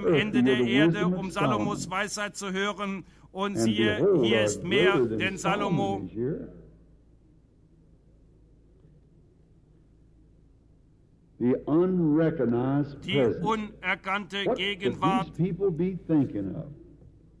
vom Ende der Erde, um Salomos Weisheit zu hören. Und And siehe, behold, hier are ist mehr, greater than denn Salomo, Solomon is here. The unrecognized die presence. unerkannte What could Gegenwart. these people be thinking of?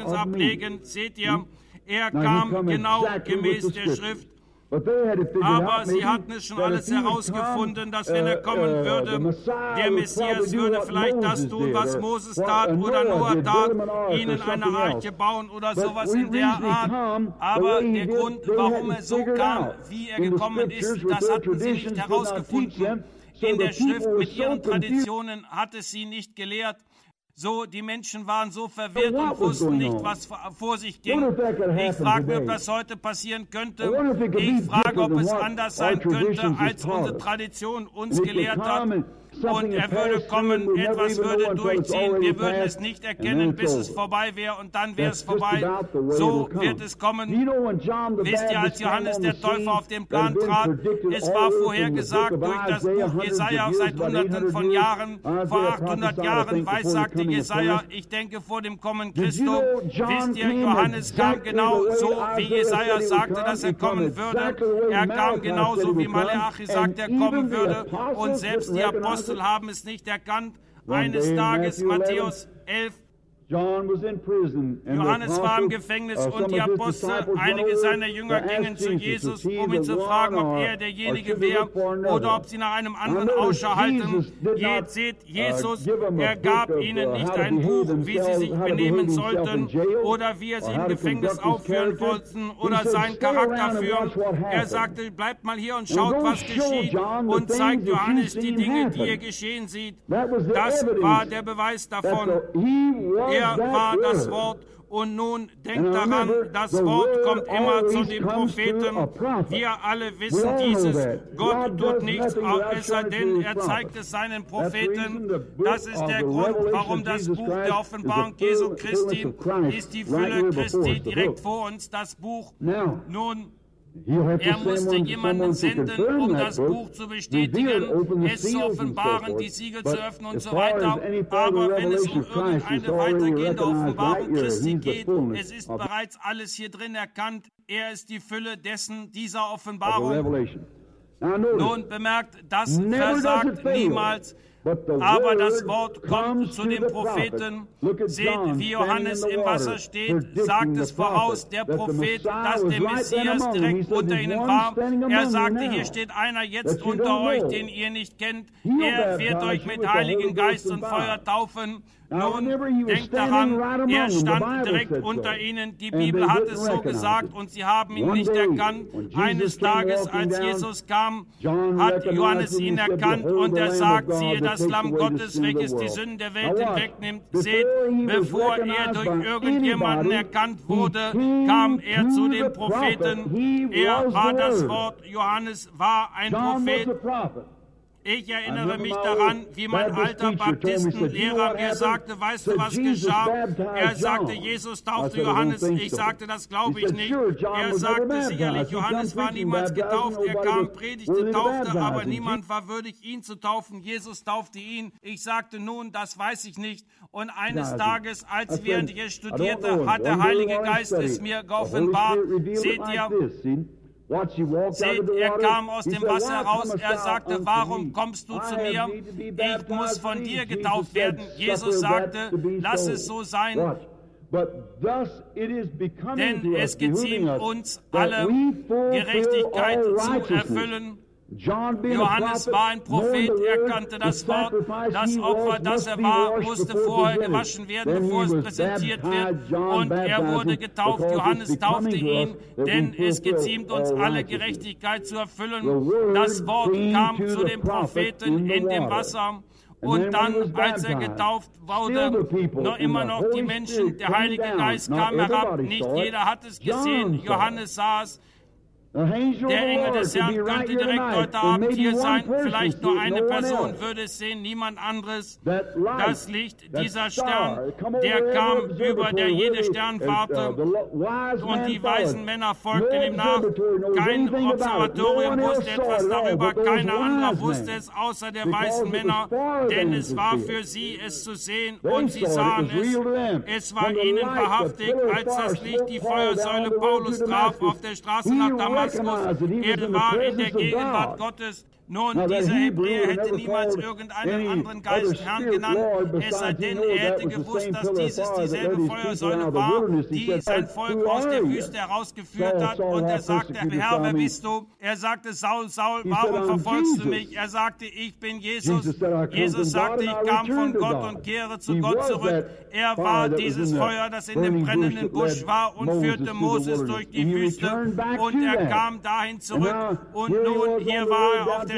Zeugnis ablegen. Seht ihr, er kam genau gemäß der Schrift. Aber sie hatten es schon alles herausgefunden, dass wenn er kommen würde, der Messias würde vielleicht das tun, was Moses tat oder Noah tat, ihnen eine Arche bauen oder sowas in der Art. Aber der Grund, warum er so kam, wie er gekommen ist, das hatten sie nicht herausgefunden. in der Schrift, mit ihren Traditionen hat es sie nicht gelehrt. So, die Menschen waren so verwirrt und wussten nicht, was vor sich ging. Ich frage mich, ob das heute passieren könnte. Ich frage, ob es anders sein könnte, als unsere Tradition uns gelehrt hat. Und er würde kommen, etwas würde durchziehen, wir würden es nicht erkennen, bis es vorbei wäre, und dann wäre es vorbei. So wird es kommen. Wisst ihr, als Johannes der Täufer auf den Plan trat, es war vorhergesagt durch das Buch Jesaja seit Hunderten von Jahren, vor 800 Jahren weissagte Jesaja, ich denke vor dem Kommen Christi. Wisst ihr, Johannes kam genau so, wie Jesaja sagte, dass er kommen würde. Er kam genauso, wie Maleachi sagte, er kommen würde, und selbst die Apostel haben es nicht erkannt. Eines Tages, Matthäus 11, Johannes war im Gefängnis und die Apostel, einige seiner Jünger gingen zu Jesus, um ihn zu fragen, ob er derjenige wäre oder ob sie nach einem anderen Ausschau halten. Jetzt seht, Jesus, er gab ihnen nicht ein Buch, wie sie sich benehmen sollten oder wie er sie im Gefängnis aufführen wollten oder seinen Charakter führen. Er sagte, bleibt mal hier und schaut, was geschieht, und zeigt Johannes die Dinge, die ihr geschehen sieht. Das war der Beweis davon. Er war das Wort, und nun denkt daran, das Wort kommt immer zu den Propheten. Wir alle wissen dieses. Gott tut nichts, es sei denn, er zeigt es seinen Propheten. Das ist der Grund, warum das Buch der Offenbarung Jesu Christi ist, die Fülle Christi direkt vor uns, das Buch. Nun, er musste jemanden senden, um das Buch zu bestätigen, es zu offenbaren, die Siegel zu öffnen und so weiter. Aber wenn es um irgendeine weitergehende Offenbarung Christi geht, es ist bereits alles hier drin erkannt. Er ist die Fülle dessen, dieser Offenbarung. Nun bemerkt, das versagt niemals. Aber das Wort kommt zu den Propheten. Seht, wie Johannes im Wasser steht, sagt es voraus, der Prophet, dass der Messias direkt unter ihnen war. Er sagte, hier steht einer jetzt unter euch, den ihr nicht kennt. Er wird euch mit Heiligen Geist und Feuer taufen. Nun, denkt daran, er stand direkt unter ihnen. Die Bibel hat es so gesagt und sie haben ihn nicht erkannt. Eines Tages, als Jesus kam, hat Johannes ihn erkannt und er sagt, siehe das Lamm Gottes, welches die Sünden der Welt hinwegnimmt. Seht, bevor er durch irgendjemanden erkannt wurde, kam er zu den Propheten. Er war das Wort. Johannes war ein Prophet. Ich erinnere mich daran, wie mein alter Baptistenlehrer mir sagte, weißt du, was geschah? Er sagte, Jesus taufte Johannes. Ich sagte, das glaube ich nicht. Er sagte, sicherlich, Johannes war niemals getauft. Er kam, predigte, taufte, aber niemand war würdig, ihn zu taufen. Jesus taufte ihn. Ich sagte, nun, das weiß ich nicht. Und eines Tages, als während ich es studierte, hat der Heilige Geist es mir geoffenbart. Seht ihr? Seht, er kam aus dem Wasser heraus, er sagte, warum kommst du zu mir? Ich muss von dir getauft werden. Jesus sagte, lass es so sein. Denn es geziemt uns, alle Gerechtigkeit zu erfüllen. Johannes war ein Prophet, er kannte das Wort. Das Opfer, das er war, musste vorher gewaschen werden, bevor es präsentiert wird. Und er wurde getauft. Johannes taufte ihn, denn es geziemt uns alle Gerechtigkeit zu erfüllen. Das Wort kam zu den Propheten in dem Wasser. Und dann, als er getauft wurde, noch immer noch die Menschen, der Heilige Geist kam herab. Nicht jeder hat es gesehen. Johannes sah es. Der Engel des Herrn könnte direkt heute Abend hier sein. Vielleicht nur eine Person würde es sehen, niemand anderes. Das Licht, dieser Stern, der kam, über der jede Sternwarte, und die weisen Männer folgten ihm nach. Kein Observatorium wusste etwas darüber, keiner anderer wusste es, außer der weißen Männer, denn es war für sie, es zu sehen, und sie sahen es. Es war ihnen wahrhaftig, als das Licht die Feuersäule Paulus traf auf der Straße nach Damaskus. Er war in der Gegenwart Gottes. Nun, dieser Hebräer hätte niemals irgendeinen anderen Geist Herrn genannt, es sei denn, er hätte gewusst, dass dieses dieselbe Feuersäule war, die sein Volk aus der Wüste herausgeführt hat. Und er sagte, Herr, wer bist du? Er sagte, Saul, Saul, warum verfolgst du mich? Er sagte, ich bin Jesus. Jesus sagte, ich kam von Gott und kehre zu Gott zurück. Er war dieses Feuer, das in dem brennenden Busch war und führte Moses durch die Wüste. Und er kam dahin zurück. Und nun, hier war er auf der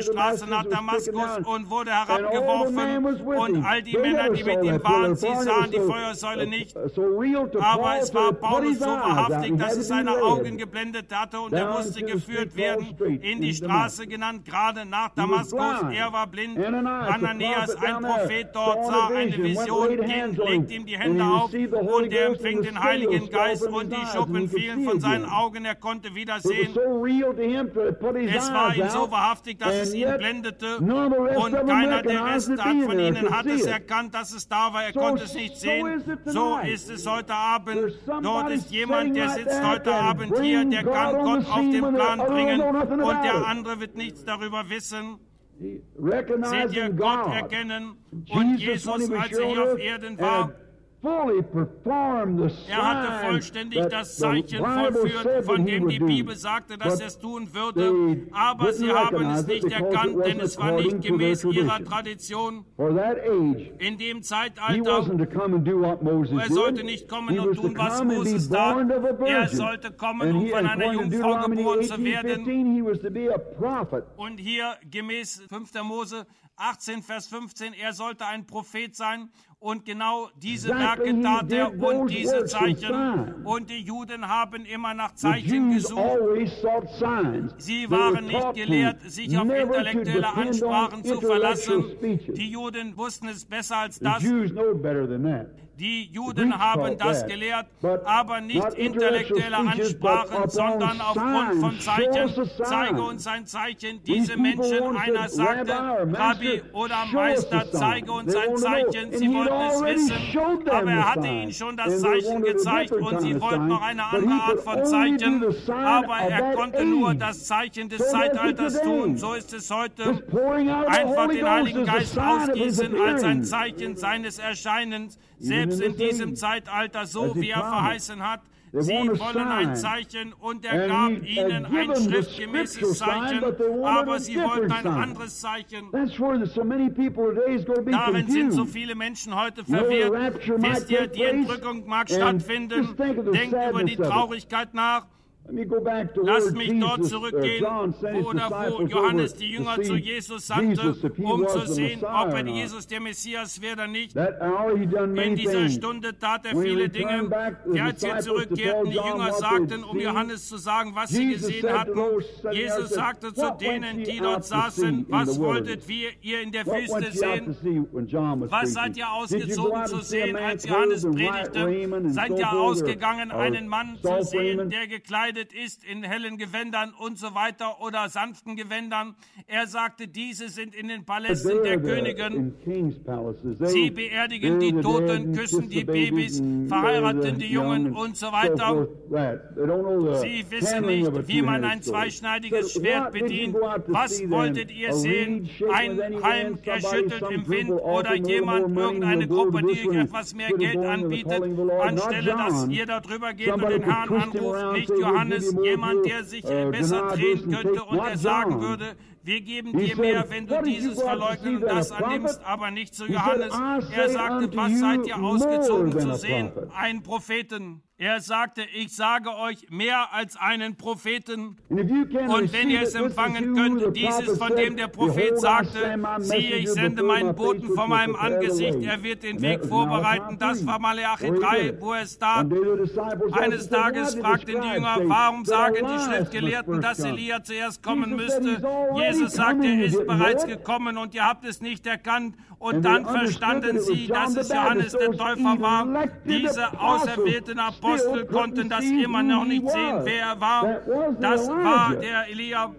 Straße nach Damaskus und wurde herabgeworfen. Und all die Männer, die mit ihm waren, sie sahen die Feuersäule nicht. Aber es war Paulus so wahrhaftig, dass es seine Augen geblendet hatte und er musste geführt werden in die Straße genannt, gerade nach Damaskus. Er war blind. Ananias, ein Prophet dort, sah eine Vision, legt ihm die Hände auf und er empfing den Heiligen Geist und die Schuppen fielen von seinen Augen. Er konnte wieder sehen. Es war ihm so wahrhaftig, dass es ihn blendete und keiner der Rest von ihnen hat es erkannt, dass es da war. Er konnte es nicht sehen. So ist es heute Abend. Dort ist jemand, der sitzt heute Abend hier, der kann Gott auf den Plan bringen und der andere wird nichts darüber wissen. Seht ihr, Gott erkennen und Jesus, als er hier auf Erden war, er hatte vollständig das Zeichen vollführt, von dem die Bibel sagte, dass er es tun würde, aber sie haben es nicht erkannt, denn es war nicht gemäß ihrer Tradition. In dem Zeitalter, er sollte nicht kommen und tun, was Moses tat. Er sollte kommen, um von einer Jungfrau geboren zu werden. Und hier gemäß 5. Mose 18, Vers 15, er sollte ein Prophet sein. Und genau diese Werke tat er und diese Zeichen. Und die Juden haben immer nach Zeichen gesucht. Sie waren nicht gelehrt, sich auf intellektuelle Ansprachen zu verlassen. Die Juden wussten es besser als das. Die Juden haben das gelehrt, aber nicht intellektuelle Ansprachen, sondern aufgrund von Zeichen. Zeige uns ein Zeichen. Diese Menschen, einer sagte, Rabbi oder Meister, zeige uns ein Zeichen. Sie wollten es wissen, aber er hatte ihnen schon das Zeichen gezeigt und sie wollten noch eine andere Art von Zeichen, aber er konnte nur das Zeichen des Zeitalters tun. So ist es heute. Einfach den Heiligen Geist ausgießen als ein Zeichen seines Erscheinens. Selbst in diesem Zeitalter, so wie er verheißen hat. Sie wollen ein Zeichen und er gab ihnen ein schriftgemäßes Zeichen, aber sie wollten ein anderes Zeichen. Darin sind so viele Menschen heute verwirrt. Wisst ihr, die Entrückung mag stattfinden. Denkt über die Traurigkeit nach. Lasst mich dort zurückgehen, wo Johannes die Jünger zu Jesus sandte, um zu sehen, ob er Jesus der Messias wäre oder nicht. In dieser Stunde tat er viele Dinge, die, als sie zurückkehrten, die Jünger sagten, um Johannes zu sagen, was sie gesehen hatten. Jesus sagte zu denen, die dort saßen, was wolltet ihr in der Wüste sehen? Was seid ihr ausgezogen zu sehen, als Johannes predigte? Seid ihr ausgegangen, einen Mann zu sehen, der gekleidet ist in hellen Gewändern und so weiter oder sanften Gewändern? Er sagte, diese sind in den Palästen der Königin. Sie beerdigen die Toten, küssen die Babys, verheiraten die Jungen und so weiter. Sie wissen nicht, wie man ein zweischneidiges Schwert bedient. Was wolltet ihr sehen? Ein Heim erschüttelt im Wind oder jemand, irgendeine Gruppe, die euch etwas mehr Geld anbietet, anstelle, dass ihr darüber geht und den Herrn anruft, nicht Johannes, jemand, der sich besser drehen könnte und der sagen würde, wir geben dir mehr, wenn du dieses verleugnen und das annimmst, aber nicht zu Johannes. Er sagte, was seid ihr ausgezogen zu sehen? Einen Propheten. Er sagte, ich sage euch mehr als einen Propheten. Und wenn ihr es empfangen könnt, dieses, von dem der Prophet sagte, siehe, ich sende meinen Boten vor meinem Angesicht, er wird den Weg vorbereiten. Das war Malachi 3, wo es da. Eines Tages fragten die Jünger, warum sagen die Schriftgelehrten, dass Elia zuerst kommen müsste? Jesus sagte, er ist bereits gekommen und ihr habt es nicht erkannt. Und dann verstanden sie, dass es Johannes der Täufer war. Diese auserwählten Apostel konnten das immer noch nicht sehen, wer er war. Das war der Elia.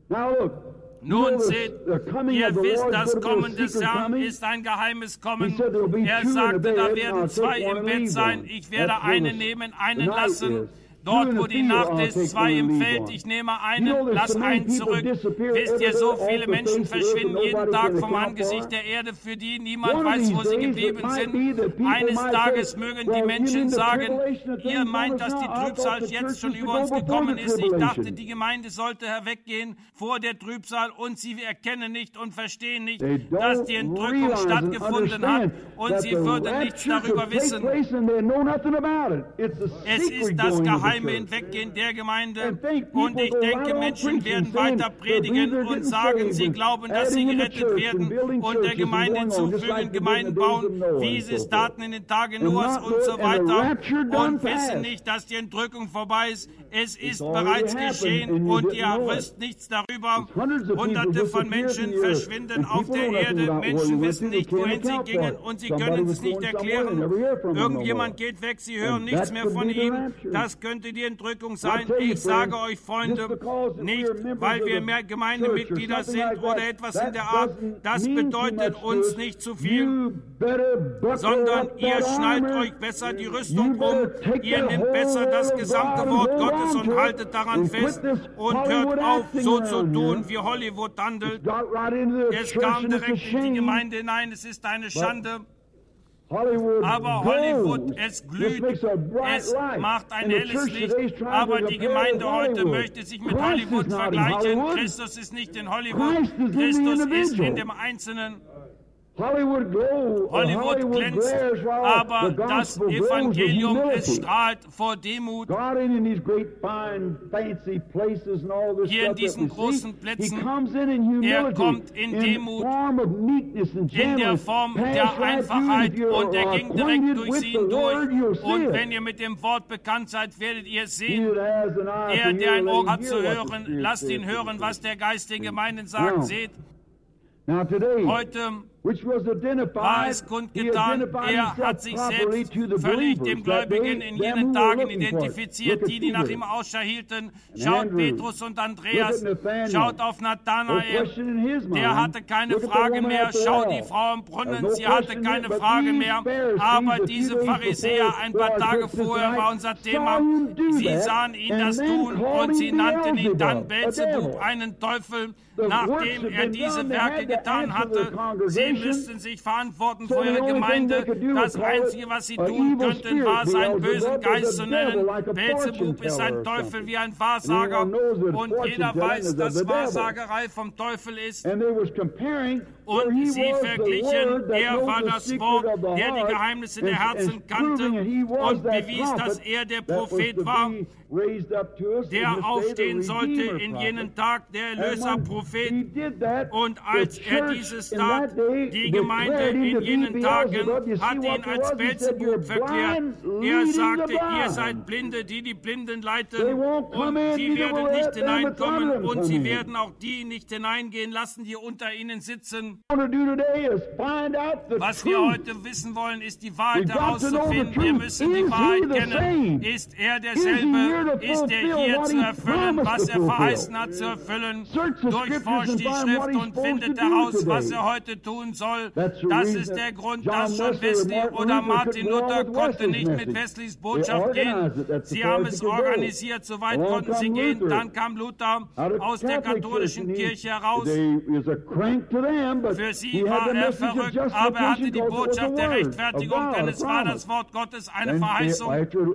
Nun seht, ihr wisst, das Kommen des Herrn ist ein geheimes Kommen. Er sagte, da werden zwei im Bett sein. Ich werde einen nehmen, einen lassen. Dort, wo die Nacht ist, zwei im Feld, ich nehme einen, lass einen zurück. Wisst ihr, so viele Menschen verschwinden jeden Tag vom Angesicht der Erde, für die niemand weiß, wo sie geblieben sind. Eines Tages mögen die Menschen sagen, ihr meint, dass die Trübsal jetzt schon über uns gekommen ist. Ich dachte, die Gemeinde sollte herweggehen vor der Trübsal und sie erkennen nicht und verstehen nicht, dass die Entrückung stattgefunden hat und sie würden nichts darüber wissen. Es ist das Geheimnis Keime hinweggehen der Gemeinde. Und ich denke, Menschen werden weiter predigen und sagen, sie glauben, dass sie gerettet werden und der Gemeinde hinzufügen, Gemeinden bauen, wie sie es taten in den Tagen Noahs und so weiter, und wissen nicht, dass die Entrückung vorbei ist. Es ist bereits geschehen und ihr wisst nichts darüber. Hunderte von Menschen verschwinden auf der Erde. Menschen wissen nicht, wohin sie gingen und sie können es nicht erklären. Irgendjemand geht weg, sie hören nichts mehr von ihm. Das könnte die Entrückung sein. Ich sage euch, Freunde, nicht, weil wir mehr Gemeindemitglieder sind oder etwas in der Art. Das bedeutet uns nicht zu viel, sondern ihr schnallt euch besser die Rüstung um, ihr nehmt besser das gesamte Wort Gottes und haltet daran fest und hört auf, so zu tun, wie Hollywood handelt. Es kam direkt in die Gemeinde hinein, es ist eine Schande. Aber Hollywood, es glüht, es macht ein helles Licht, aber die Gemeinde heute möchte sich mit Hollywood vergleichen. Christus ist nicht in Hollywood, Christus ist in dem Einzelnen. Hollywood glänzt, aber das Evangelium, es strahlt vor Demut. Hier in diesen großen Plätzen, er kommt in Demut, in der Form der Einfachheit, und er ging direkt durch sie hindurch. Und wenn ihr mit dem Wort bekannt seid, werdet ihr sehen, er, der ein Ohr hat zu hören, lasst ihn hören, was der Geist den Gemeinden sagt. Seht, heute war es kundgetan, er hat sich selbst völlig dem Gläubigen in jenen Tagen identifiziert, die nach ihm Ausschau hielten. Schaut Petrus und Andreas, schaut auf Nathanael, der hatte keine Frage mehr. Schaut die Frau im Brunnen, sie hatte keine Frage mehr. Aber diese Pharisäer, ein paar Tage vorher war unser Thema, sie sahen ihn das tun und sie nannten ihn dann Beelzebub, einen Teufel, nachdem er diese Werke getan hatte. Sie müssten sich verantworten vor ihrer Gemeinde. Das Einzige, was sie tun könnten, war, seinen bösen Geist zu nennen. Beelzebub ist ein Teufel wie ein Wahrsager. Und jeder weiß, dass Wahrsagerei vom Teufel ist. Und sie verglichen, er war das Wort, der die Geheimnisse der Herzen kannte und bewies, dass er der Prophet war, der aufstehen sollte in jenen Tag, der Erlöserprophet. Und als er dieses tat, die Gemeinde in jenen Tagen hat ihn als Beelzebub verklärt. Er sagte, ihr seid Blinde, die die Blinden leiten, und sie werden nicht hineinkommen, und sie werden auch die nicht hineingehen lassen, die unter ihnen sitzen. Was wir heute wissen wollen, ist die Wahrheit herauszufinden. Wir müssen die Wahrheit kennen. Ist er derselbe? Ist er hier zu erfüllen, was er verheißen hat zu erfüllen? Durchforscht die Schrift und findet heraus, was er heute tun soll. Das ist der Grund, dass schon Wesley oder Martin Luther konnte nicht mit Wesleys Botschaft gehen. Sie haben es organisiert, so weit konnten sie gehen. Dann kam Luther aus der katholischen Kirche heraus. Für sie war er verrückt, aber er hatte die Botschaft der Rechtfertigung, denn es war das Wort Gottes, eine Verheißung.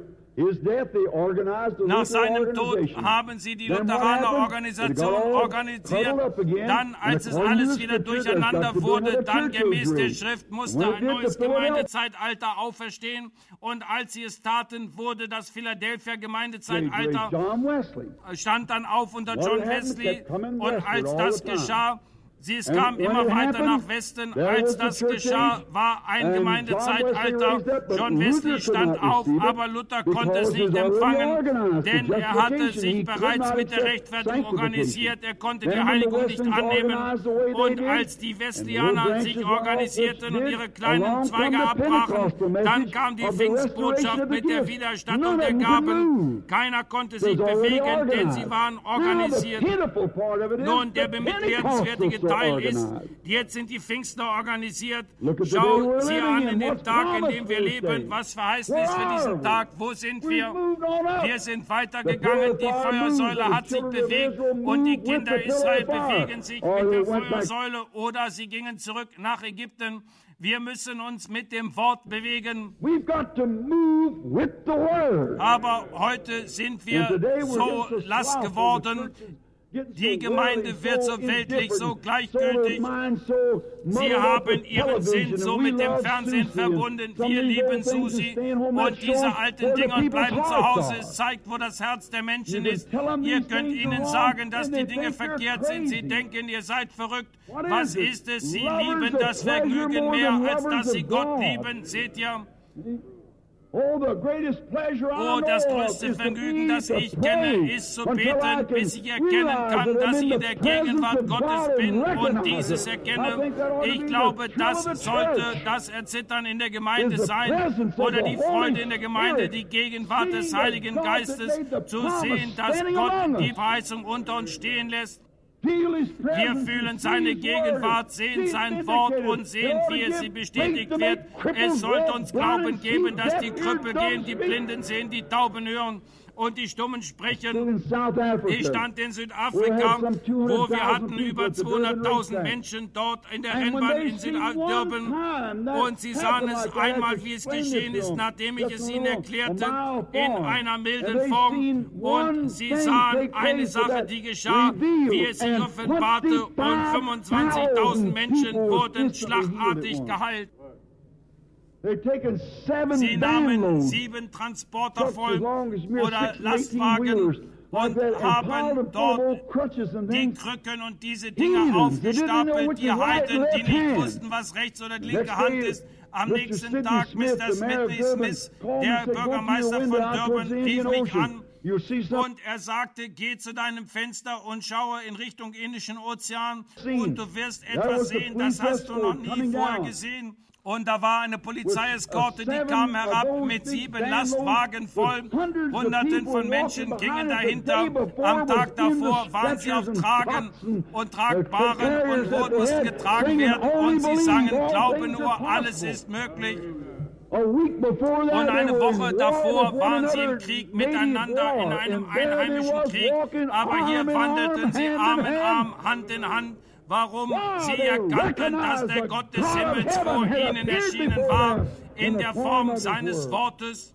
Nach seinem Tod haben sie die Lutheraner-Organisation organisiert. Dann, als es alles wieder durcheinander wurde, dann gemäß der Schrift musste ein neues Gemeindezeitalter auferstehen. Und als sie es taten, wurde das Philadelphia Gemeindezeitalter, stand dann auf unter John Wesley. Und als das geschah, es kam immer weiter nach Westen. Als das geschah, war ein Gemeindezeitalter. John Wesley stand auf, aber Luther konnte es nicht empfangen, denn er hatte sich bereits mit der Rechtfertigung organisiert. Er konnte die Heiligung nicht annehmen. Und als die Wesleyaner sich organisierten und ihre kleinen Zweige abbrachen, dann kam die Pfingstbotschaft mit der Wiedererstattung der Gaben. Keiner konnte sich bewegen, denn sie waren organisiert. Nun, der bemitleidenswerte Teil ist, jetzt sind die Pfingstler organisiert. Schau sie an in dem Tag, in dem wir leben, was verheißen ist für diesen Tag. Wo sind wir? Wir sind weitergegangen, die Feuersäule hat sich bewegt und die Kinder Israel bewegen sich mit der Feuersäule oder sie gingen zurück nach Ägypten. Wir müssen uns mit dem Wort bewegen. Aber heute sind wir so lass geworden. Die Gemeinde wird so weltlich, so gleichgültig. Sie haben ihren Sinn so mit dem Fernsehen verbunden. Wir lieben Susi und diese alten Dinger bleiben zu Hause. Es zeigt, wo das Herz der Menschen ist. Ihr könnt ihnen sagen, dass die Dinge verkehrt sind. Sie denken, ihr seid verrückt. Was ist es? Sie lieben das Vergnügen mehr, als dass sie Gott lieben. Seht ihr? Oh, das größte Vergnügen, das ich kenne, ist zu beten, bis ich erkennen kann, dass ich in der Gegenwart Gottes bin und dieses erkenne. Ich glaube, das sollte das Erzittern in der Gemeinde sein oder die Freude in der Gemeinde, die Gegenwart des Heiligen Geistes, zu sehen, dass Gott die Verheißung unter uns stehen lässt. Wir fühlen seine Gegenwart, sehen sein Wort und sehen, wie es bestätigt wird. Es sollte uns Glauben geben, dass die Krüppel gehen, die Blinden sehen, die Tauben hören und die Stummen sprechen. Ich stand in Südafrika, wo wir hatten über 200.000 Menschen dort in der Rennbahn in Südurban und sie sahen es einmal, wie es geschehen ist, nachdem ich es ihnen erklärte, in einer milden Form, und sie sahen eine Sache, die geschah, wie es sich offenbarte, und 25.000 Menschen wurden schlagartig geheilt. Sie nahmen 7 Transporter voll oder Lastwagen und haben dort die Krücken und diese Dinge aufgestapelt. Die Heiden, die nicht wussten, was rechts oder linke Hand ist. Am nächsten Tag Mr. Smith, der Bürgermeister von Durban, rief mich an und er sagte, geh zu deinem Fenster und schaue in Richtung Indischen Ozean und du wirst etwas sehen, das hast du noch nie vorher gesehen. Und da war eine Polizeieskorte, die kam herab mit 7 Lastwagen voll. Hunderten von Menschen gingen dahinter. Am Tag davor waren sie auf Tragen und Tragbaren und mussten getragen werden. Und sie sangen, glaube nur, alles ist möglich. Und eine Woche davor waren sie im Krieg miteinander, in einem einheimischen Krieg. Aber hier wandelten sie Arm in Arm, Hand in Hand. Warum? Sie erkannten, dass der Gott des Himmels vor ihnen erschienen war, in der Form seines Wortes.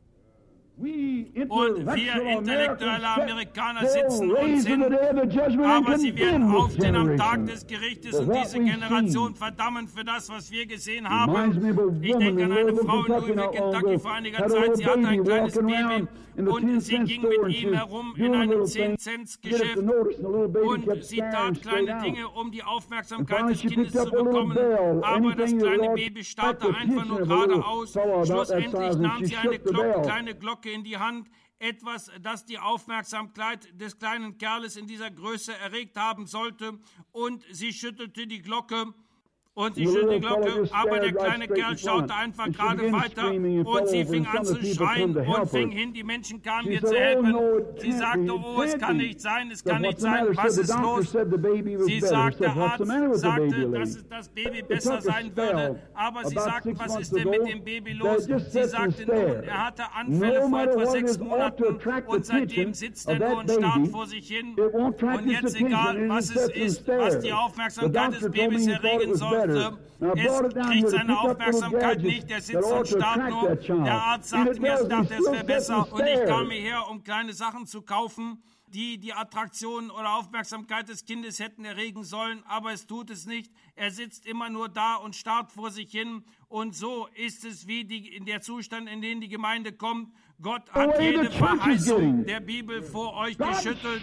Und wir intellektuelle Amerikaner sitzen und sind, aber sie werden aufstehen am Tag des Gerichtes und diese Generation verdammen für das, was wir gesehen haben. Ich denke an eine Frau in Louisville, Kentucky vor einiger Zeit. Sie hatte ein kleines Baby und sie ging mit ihm herum in einem 10-Cent-Geschäft und sie tat kleine Dinge, um die Aufmerksamkeit des Kindes zu bekommen. Aber das kleine Baby starrte einfach nur geradeaus. Schlussendlich nahm sie eine kleine Glocke in die Hand, etwas, das die Aufmerksamkeit des kleinen Kerles in dieser Größe erregt haben sollte, und sie schüttelte die Glocke. Und sie schüttelte die Glocke, aber der kleine Kerl schaute einfach gerade weiter und sie fing an zu schreien und fing hin, die Menschen kamen ihr zu helfen. Sie sagte, oh, es kann nicht sein, was ist los? Sie sagte, der Arzt sagte, dass das Baby besser sein würde, aber sie sagten, was ist denn mit dem Baby los? Sie sagte, nun, er hatte Anfälle vor etwa 6 Monaten und seitdem sitzt er nur und starrt vor sich hin und jetzt egal, was es ist, was die Aufmerksamkeit des Babys erregen soll. Es kriegt seine Aufmerksamkeit nicht, er sitzt und starrt nur. Der Arzt sagte mir, er dachte, es wäre besser. Und ich kam hierher, um kleine Sachen zu kaufen, die die Attraktion oder Aufmerksamkeit des Kindes hätten erregen sollen, aber es tut es nicht. Er sitzt immer nur da und starrt vor sich hin. Und so ist es wie in der Zustand, in den die Gemeinde kommt. Gott hat jede Verheißung der Bibel vor euch geschüttelt.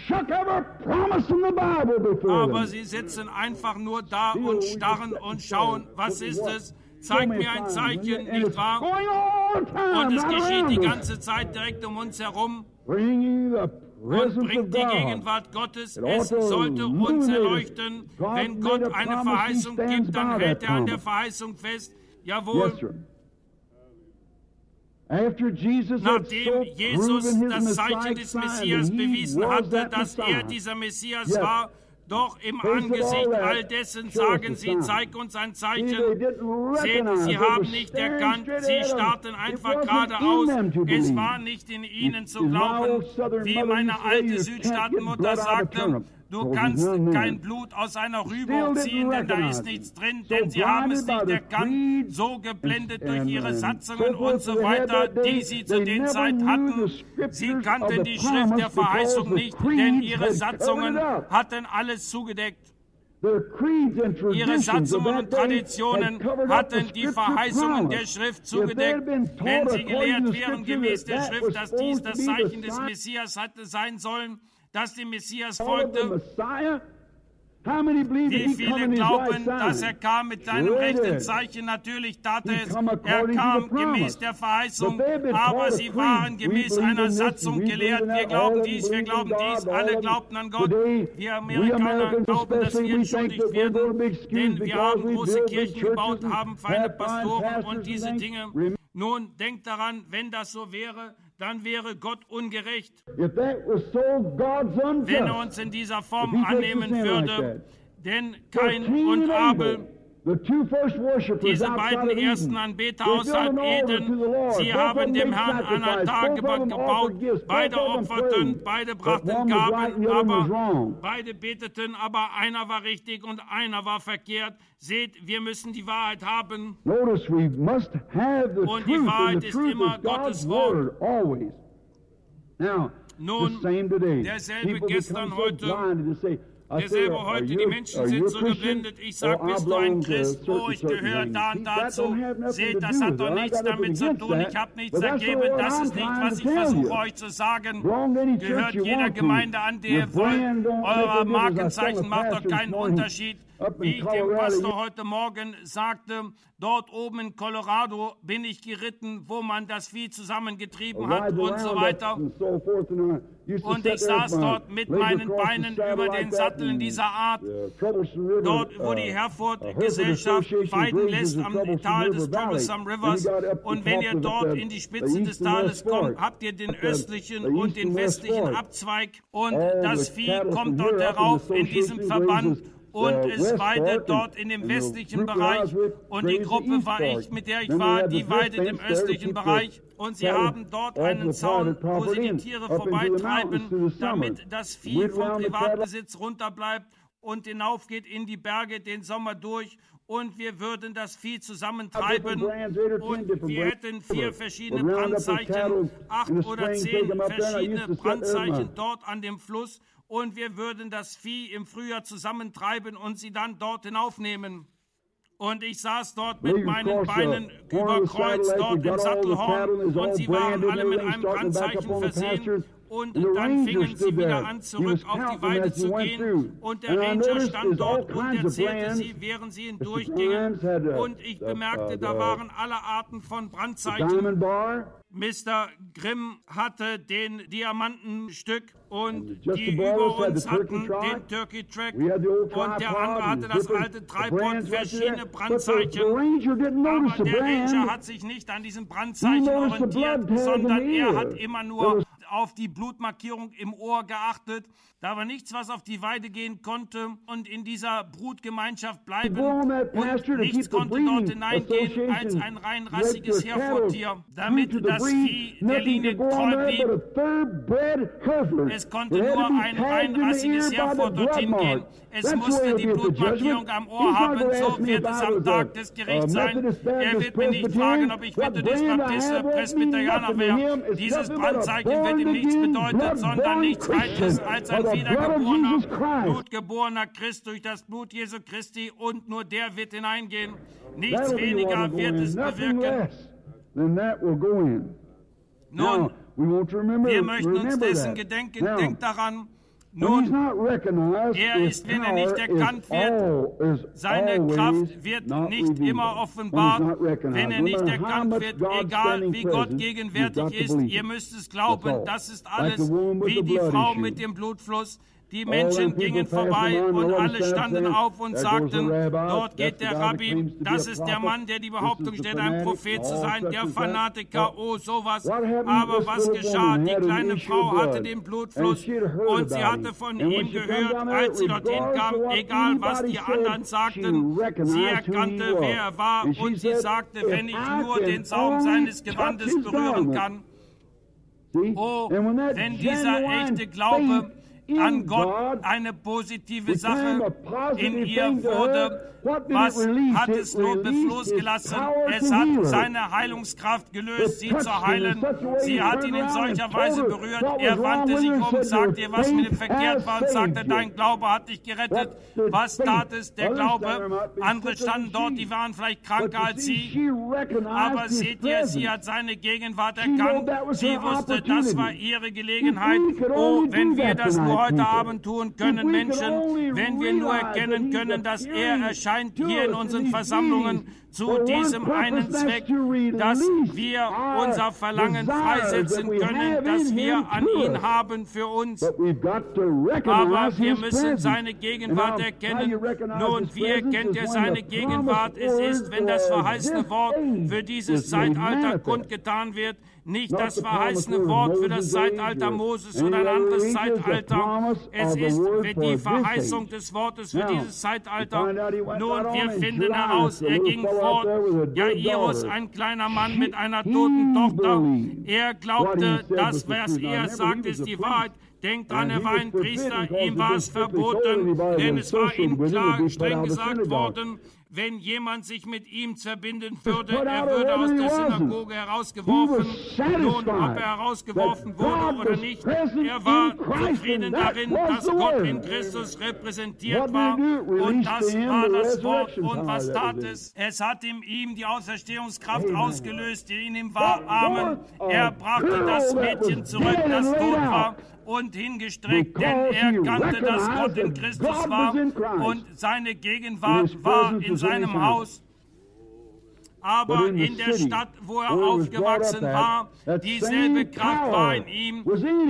Aber sie sitzen einfach nur da und starren und schauen, was ist es? Zeig mir ein Zeichen, nicht wahr? Und es geschieht die ganze Zeit direkt um uns herum. Und bringt die Gegenwart Gottes. Es sollte uns erleuchten. Wenn Gott eine Verheißung gibt, dann hält er an der Verheißung fest. Jawohl. Nachdem Jesus das Zeichen des Messias bewiesen hatte, dass er dieser Messias war, doch im Angesicht all dessen sagen sie, zeig uns ein Zeichen. Seht, sie haben nicht erkannt, sie starrten einfach geradeaus. Es war nicht in ihnen zu glauben, wie meine alte Südstaatenmutter sagte, Du kannst kein Blut aus einer Rübe ziehen, denn da ist nichts drin, denn sie haben es nicht erkannt, so geblendet durch ihre Satzungen und so weiter, die sie zu den Zeit hatten. Sie kannten die Schrift der Verheißung nicht, denn ihre Satzungen hatten alles zugedeckt. Ihre Satzungen und Traditionen hatten die Verheißungen der Schrift zugedeckt. Wenn sie gelehrt wären gemäß der Schrift, dass dies das Zeichen des Messias hatte sein sollen, dass dem Messias folgte, wie viele glauben, dass er kam mit seinem rechten Zeichen? Natürlich tat er es. Er kam gemäß der Verheißung, aber sie waren gemäß einer Satzung gelehrt. Wir glauben dies, wir glauben dies. Alle glaubten an Gott. Wir Amerikaner glauben, dass wir entschuldigt werden, denn wir haben große Kirchen gebaut, haben feine Pastoren und diese Dinge. Nun, denkt daran, wenn das so wäre, dann wäre Gott ungerecht. Wenn er uns in dieser Form annehmen würde, denn Kain und Abel, diese beiden ersten Anbeter außerhalb Eden, sie haben dem Herrn ein Altar gebaut, beide opferten, beide brachten Gaben, aber beide beteten, aber einer war richtig und einer war verkehrt. Seht, wir müssen die Wahrheit haben. Und die Wahrheit ist immer Gottes Wort. Nun, derselbe gestern, heute, derselbe heute, die Menschen sind so geblendet. Ich sage, bist du ein Christ? Oh, ich gehöre da und dazu. Seht, das hat doch nichts damit zu tun. Ich habe nichts ergeben. Das ist nicht, was ich versuche euch zu sagen. Gehört jeder Gemeinde an, der ihr wollt. Euer Markenzeichen macht doch keinen Unterschied. Wie ich dem Pastor heute Morgen sagte, dort oben in Colorado bin ich geritten, wo man das Vieh zusammengetrieben hat und so weiter. Und ich saß dort mit meinen Beinen über den Satteln dieser Art, dort wo die Herford-Gesellschaft weiden lässt am Tal des Troublesome Rivers. Und wenn ihr dort in die Spitze des Tales kommt, habt ihr den östlichen und den westlichen Abzweig. Und das Vieh kommt dort herauf in diesem Verband. Und es weidet dort in dem westlichen Bereich. Und die Gruppe mit der ich war, die weidet im östlichen Bereich. Und sie haben dort einen Zaun, wo sie die Tiere vorbeitreiben, damit das Vieh vom Privatbesitz runterbleibt und hinaufgeht in die Berge den Sommer durch. Und wir würden das Vieh zusammentreiben und wir hätten 4 verschiedene Brandzeichen, 8 oder 10 verschiedene Brandzeichen dort an dem Fluss. Und wir würden das Vieh im Frühjahr zusammentreiben und sie dann dort hinaufnehmen. Und ich saß dort mit meinen Beinen überkreuzt, dort im Sattelhorn, und sie waren alle mit einem Brandzeichen versehen. Und dann fingen sie wieder an, zurück auf die Weide zu gehen. Und der Ranger stand dort und erzählte sie, während sie hindurchgingen. Und ich bemerkte, da waren alle Arten von Brandzeichen. Mr. Grimm hatte den Diamantenstück und die über uns hatten den Turkey Track und der andere hatte das alte Tripod, verschiedene Brandzeichen. Aber der Ranger hat sich nicht an diesen Brandzeichen orientiert, sondern er hat immer nur auf die Blutmarkierung im Ohr geachtet. Da war nichts, was auf die Weide gehen konnte und in dieser Brutgemeinschaft bleiben. Und nichts konnte dort hineingehen als ein rein rassiges Herefordtier, damit das Vieh der Linie treu blieb. Es konnte nur ein rein rassiges Hereford dorthin gehen. Es musste die Blutmarkierung am Ohr haben, so wird es am Tag des Gerichts sein. Er wird mir nicht fragen, ob ich Methodist, Baptist, Presbyterianer wäre. Dieses Brandzeichen wird ihm nichts bedeuten, sondern nichts weiteres als ein wiedergeborener, blutgeborener Christ durch das Blut Jesu Christi, und nur der wird hineingehen. Nichts weniger wird es bewirken. Nun, wir möchten uns dessen gedenken. Denkt daran, nun, er ist, wenn er nicht erkannt wird, seine Kraft wird nicht immer offenbart, wenn er nicht erkannt wird, egal wie Gott gegenwärtig ist. Ihr müsst es glauben, das ist alles wie die Frau mit dem Blutfluss. Die Menschen gingen vorbei und alle standen auf und sagten, dort geht der Rabbi, das ist der Mann, der die Behauptung stellt, ein Prophet zu sein, der Fanatiker, oh sowas. Aber was geschah? Die kleine Frau hatte den Blutfluss und sie hatte von ihm gehört, als sie dorthin kam, egal was die anderen sagten. Sie erkannte, wer er war, und sie sagte, wenn ich nur den Saum seines Gewandes berühren kann. Oh, wenn dieser echte Glaube an Gott eine positive Sache in ihr wurde. Was hat es nur losgelassen? Es hat seine Heilungskraft gelöst, sie zu heilen. Sie hat ihn in solcher Weise berührt. Er wandte sich um, sagte ihr, was mit ihm verkehrt war, und sagte, dein Glaube hat dich gerettet. Was tat es? Der Glaube. Andere standen dort, die waren vielleicht kranker als sie. Aber seht ihr, sie hat seine Gegenwart erkannt. Sie wusste, das war ihre Gelegenheit. Oh, wenn wir das nur heute Abend tun können, Menschen, wenn wir nur erkennen können, dass er erscheint hier in unseren Versammlungen zu diesem einen Zweck, dass wir unser Verlangen freisetzen können, dass wir an ihn haben für uns. Aber wir müssen seine Gegenwart erkennen. Nun, wie erkennt er seine Gegenwart? Es ist, wenn das verheißene Wort für dieses Zeitalter kundgetan wird, nicht das verheißene Wort für das Zeitalter Moses oder ein anderes Zeitalter. Es ist für die Verheißung des Wortes für dieses Zeitalter. Nun, wir finden heraus, er ging fort. Jairus, ein kleiner Mann mit einer toten Tochter. Er glaubte, das, was er sagt, ist die Wahrheit. Denkt dran, er war ein Priester, ihm war es verboten, denn es war ihm klar, streng gesagt worden, wenn jemand sich mit ihm verbinden würde, er würde aus der Synagoge herausgeworfen. Nun, ob er herausgeworfen wurde oder nicht, er war zufrieden darin, dass Gott in Christus repräsentiert war. Und das war das Wort. Und was tat es? Es hat in ihm die Auferstehungskraft ausgelöst, die in ihm war. Amen. Er brachte das Mädchen zurück, das tot war, und hingestreckt, denn er kannte, dass Gott in Christus war und seine Gegenwart war in seinem Haus. Aber in der Stadt, wo er aufgewachsen war, dieselbe Kraft war in ihm.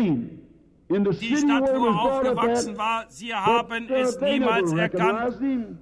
Die Stadt, wo er aufgewachsen war, sie haben es niemals erkannt.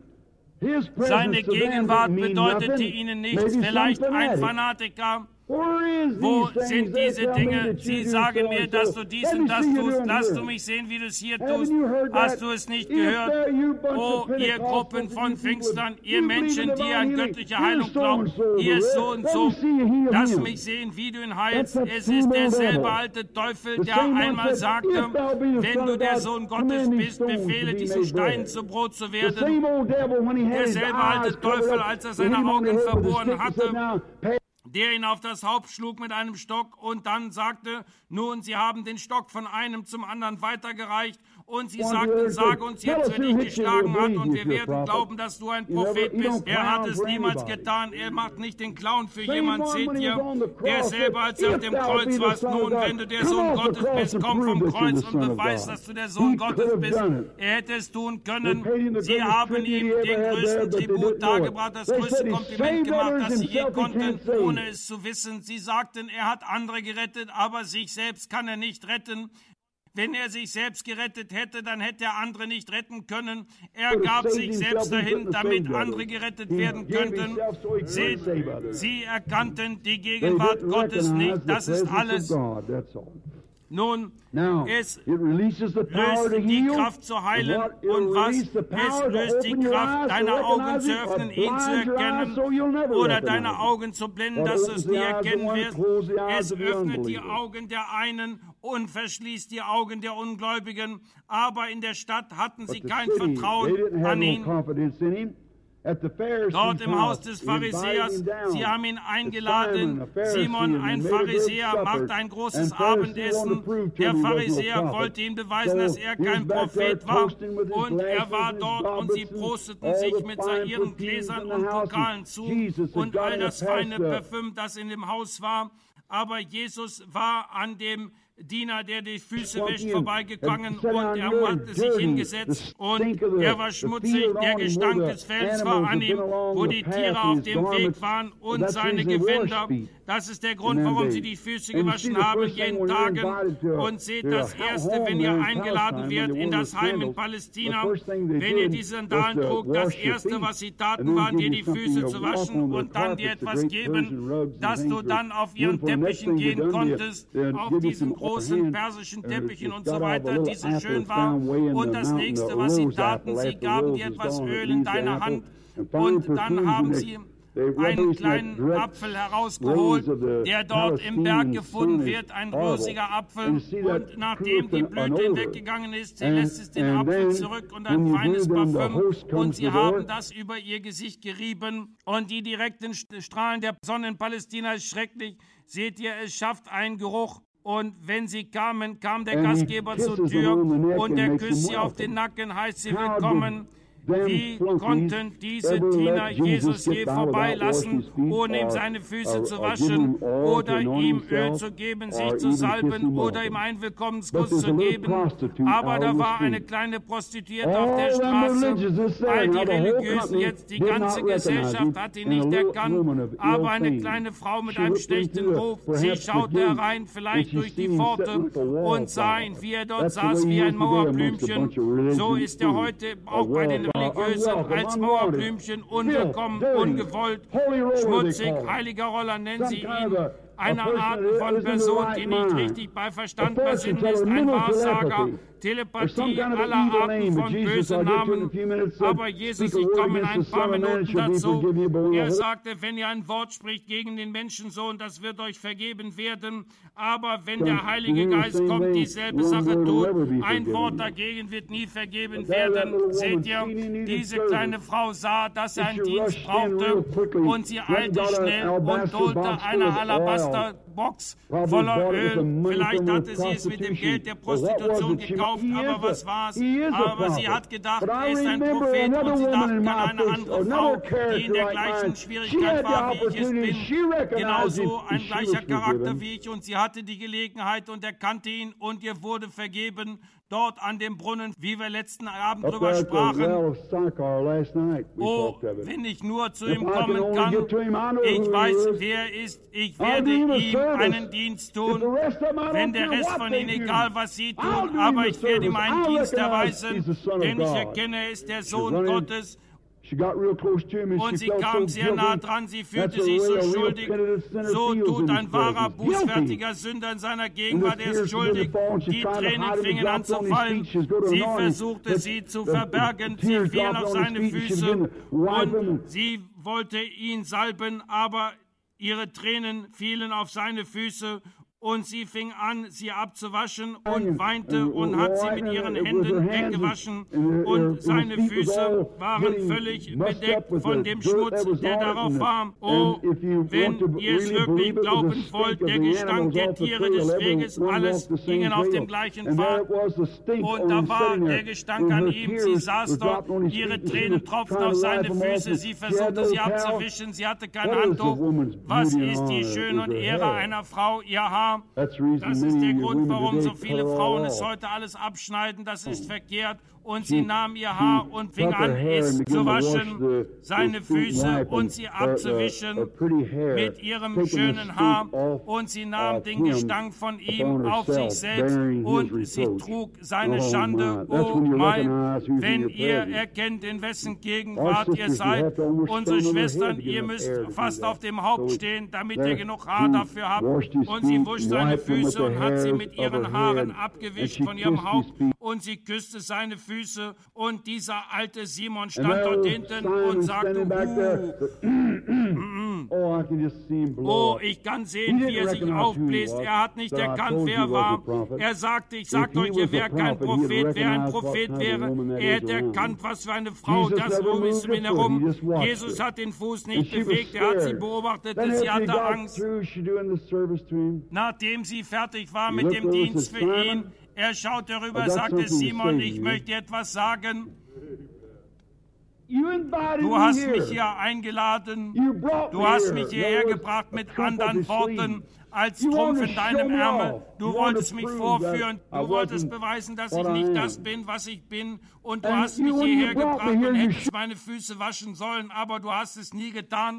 Seine Gegenwart bedeutete ihnen nichts. Vielleicht ein Fanatiker. Wo sind diese Dinge? Sie sagen mir, dass du dies und das tust. Lass du mich sehen, wie du es hier tust. Hast du es nicht gehört? Oh, ihr Gruppen von Pfingstern, ihr Menschen, die an göttliche Heilung glauben, hier ist so und so. Lass mich sehen, wie du ihn heilst. Es ist derselbe alte Teufel, der einmal sagte, wenn du der Sohn Gottes bist, befehle diesen Stein zu Brot zu werden. Derselbe alte Teufel, als er seine Augen verboren hatte, der ihn auf das Haupt schlug mit einem Stock und dann sagte, nun, sie haben den Stock von einem zum anderen weitergereicht und sie sagten, sage uns jetzt, wer dich geschlagen hat und wir werden glauben, dass du ein Prophet bist. Er hat es niemals getan, er macht nicht den Clown für jemand, seht ihr, der selber, als er auf dem Kreuz war, nun, wenn du der Sohn Gottes bist, komm vom Kreuz und beweis, dass du der Sohn Gottes bist. Er hätte es tun können, sie haben ihm den größten Tribut dargebracht, das größte Kompliment gemacht, das sie je konnten, ohne es zu wissen. Sie sagten, er hat andere gerettet, aber sich selbst kann er nicht retten. Wenn er sich selbst gerettet hätte, dann hätte er andere nicht retten können. Er gab sich selbst dahin, damit andere gerettet werden könnten. Seht, sie erkannten die Gegenwart Gottes nicht. Das ist alles. Nun, es löst die Kraft zu heilen. Und was? Es löst die Kraft, deine Augen zu öffnen, ihn zu erkennen, oder deine Augen zu blenden, dass du es nie erkennen wirst. Es öffnet die Augen der einen und verschließt die Augen der Ungläubigen. Aber in der Stadt hatten sie kein Vertrauen an ihn. Dort im Haus des Pharisäers, sie haben ihn eingeladen. Simon, ein Pharisäer, macht ein großes Abendessen. Der Pharisäer wollte ihm beweisen, dass er kein Prophet war. Und er war dort und sie prosteten sich mit ihren Gläsern und Pokalen zu und all das feine Parfüm, das in dem Haus war. Aber Jesus war an dem Diener, der die Füße wäscht, vorbeigegangen und er hatte sich hingesetzt und er war schmutzig, der Gestank des Fells war an ihm, wo die Tiere auf dem Weg waren und seine Gewänder. Das ist der Grund, warum sie die Füße gewaschen haben jeden Tag. Und seht das Erste, wenn ihr eingeladen werdet in das Heim in Palästina, wenn ihr die Sandalen trug, das Erste, was sie taten, war, dir die Füße zu waschen und dann dir etwas geben, dass du dann auf ihren Teppichen gehen konntest, auf diesen großen persischen Teppichen und so weiter, die so schön waren. Und das Nächste, was sie taten, sie gaben dir etwas Öl in deine Hand und dann haben sie einen kleinen Apfel herausgeholt, der dort im Berg gefunden wird, ein rosiger Apfel. Und nachdem die Blüte hinweggegangen ist, sie lässt es den Apfel zurück und ein feines Parfüm. Und sie haben das über ihr Gesicht gerieben. Und die direkten Strahlen der Sonne in Palästina ist schrecklich. Seht ihr, es schafft einen Geruch. Und wenn sie kamen, kam der Gastgeber zur Tür und er küsst sie auf den Nacken, heißt sie willkommen. Wie konnten diese Diener Jesus je vorbeilassen, ohne ihm seine Füße zu waschen oder ihm Öl zu geben, sich zu salben oder ihm einen Willkommenskuss zu geben? Aber da war eine kleine Prostituierte auf der Straße. All die Religiösen, jetzt die ganze Gesellschaft hat ihn nicht erkannt, aber eine kleine Frau mit einem schlechten Ruf, sie schaute herein, vielleicht durch die Pforte, und sah ihn, wie er dort saß, wie ein Mauerblümchen. So ist er heute auch bei den Religiösen als Mauerblümchen, unwillkommen, ungewollt, schmutzig, heiliger Roller nennen sie ihn. Eine Art von Person, die nicht richtig bei Verstand besinnen ist, ein Wahrsager, Telepathie aller Arten von bösen Namen. Aber Jesus, ich komme in ein paar Minuten dazu. Er sagte, wenn ihr ein Wort spricht gegen den Menschensohn, das wird euch vergeben werden. Aber wenn der Heilige Geist kommt, dieselbe Sache tut, ein Wort dagegen wird nie vergeben werden. Seht ihr, diese kleine Frau sah, dass er einen Dienst brauchte und sie eilte schnell und holte eine Alabasterbox voller Öl. Vielleicht hatte sie es mit dem Geld der Prostitution gekauft, aber was war's? Aber sie hat gedacht, er ist ein Prophet und sie dachte an eine andere Frau, die in der gleichen Schwierigkeit war, wie ich es bin. Genauso ein gleicher Charakter wie ich, und sie hatte die Gelegenheit und erkannte ihn und ihr wurde vergeben. Dort an dem Brunnen, wie wir letzten Abend drüber sprachen. Oh, wenn ich nur zu ihm kommen kann. Ich weiß, wer er ist. Ich werde ihm einen Dienst tun. Wenn der Rest von ihnen, egal was sie tun, aber ich werde ihm einen Dienst erweisen, denn ich erkenne, er ist der Sohn Gottes. Und sie kam sehr nah dran, sie fühlte sich so schuldig. So tut ein wahrer, bußfertiger Sünder in seiner Gegenwart, er ist schuldig. Die Tränen fingen an zu fallen. Sie versuchte, sie zu verbergen. Sie fielen auf seine Füße und sie wollte ihn salben, aber ihre Tränen fielen auf seine Füße. Und sie fing an, sie abzuwaschen und weinte und hat sie mit ihren Händen weggewaschen. Und seine Füße waren völlig bedeckt von dem Schmutz, der darauf war. Oh, wenn ihr es wirklich glauben wollt, der Gestank der Tiere des Weges, alles gingen auf dem gleichen Pfad. Und da war der Gestank an ihm. Sie saß dort, ihre Tränen tropften auf seine Füße. Sie versuchte, sie abzuwischen. Sie hatte kein Handtuch. Was ist die Schön und Ehre einer Frau? Ihr Haar. Das ist der Grund, warum so viele Frauen es heute alles abschneiden. Das ist verkehrt. Und sie nahm ihr Haar und fing an, es zu waschen, seine Füße und sie abzuwischen mit ihrem schönen Haar. Und sie nahm den Gestank von ihm auf sich selbst und sie trug seine Schande. Oh mein, wenn ihr erkennt, in wessen Gegenwart ihr seid, unsere Schwestern, ihr müsst fast auf dem Haupt stehen, damit ihr genug Haar dafür habt. Und sie wusch seine Füße und hat sie mit ihren Haaren abgewischt von ihrem Haupt und sie küsste seine Füße. Und dieser alte Simon stand dort hinten und sagte, oh, ich kann sehen, wie er sich aufbläst. Er hat nicht erkannt, wer er war. Er sagte, ich sagte euch, er wäre kein Prophet. Wer ein Prophet wäre, er hätte erkannt, was für eine Frau das ist um ihn herum. Jesus hat den Fuß nicht bewegt, er hat sie beobachtet, sie hatte Angst. Nachdem sie fertig war mit dem Dienst für ihn, er schaut darüber, sagte Simon, ich möchte dir etwas sagen. Du hast mich hier eingeladen, du hast mich hierher gebracht mit anderen Worten als Trumpf in deinem Ärmel. Du wolltest mich vorführen, du wolltest beweisen, dass ich nicht das bin, was ich bin. Und du hast mich hierher gebracht und hättest meine Füße waschen sollen, aber du hast es nie getan.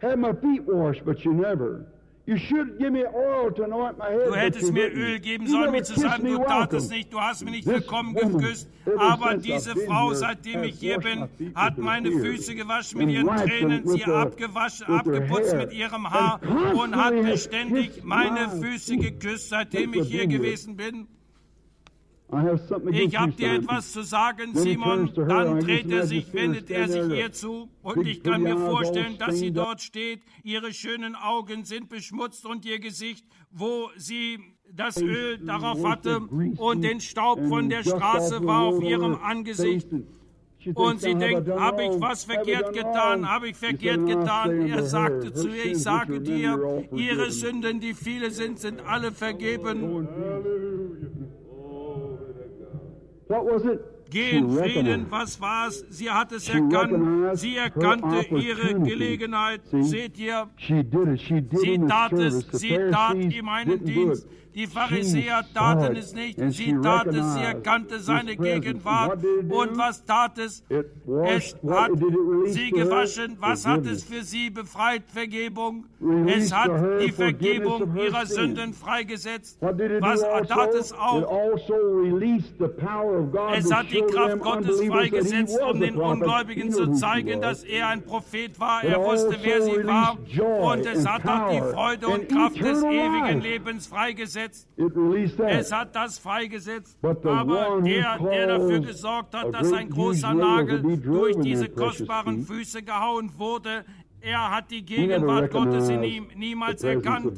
Du hättest mir Öl geben sollen, mir zu sagen, du tatest nicht, du hast mich nicht willkommen geküsst. Aber diese Frau, seitdem ich hier bin, hat meine Füße gewaschen mit ihren Tränen, sie abgeputzt mit ihrem Haar und hat beständig meine Füße geküsst, seitdem ich hier gewesen bin. Ich habe dir etwas zu sagen, Simon. Dann wendet er sich ihr zu. Und ich kann mir vorstellen, dass sie dort steht. Ihre schönen Augen sind beschmutzt und ihr Gesicht, wo sie das Öl darauf hatte und den Staub von der Straße war auf ihrem Angesicht. Und sie denkt, habe ich was verkehrt getan? Habe ich verkehrt getan? Er sagte zu ihr, ich sage dir, ihre Sünden, die viele sind, sind alle vergeben. Geh in Frieden, was war's? Sie hat es erkannt. Sie erkannte ihre Gelegenheit. Seht ihr? Sie tat es. Sie tat ihm einen Dienst. Die Pharisäer taten es nicht. Sie tat es. Sie erkannte seine Gegenwart. Und was tat es? Es hat sie gewaschen. Was hat es für sie befreit? Vergebung. Es hat die Vergebung ihrer Sünden freigesetzt. Was tat es auch? Es hat die Kraft Gottes freigesetzt, um den Ungläubigen zu zeigen, dass er ein Prophet war. Er wusste, wer sie war. Und es hat auch die Freude und Kraft des ewigen Lebens freigesetzt. Es hat das freigesetzt. Aber der dafür gesorgt hat, dass ein großer Nagel durch diese kostbaren Füße gehauen wurde, er hat die Gegenwart Gottes in ihm niemals erkannt.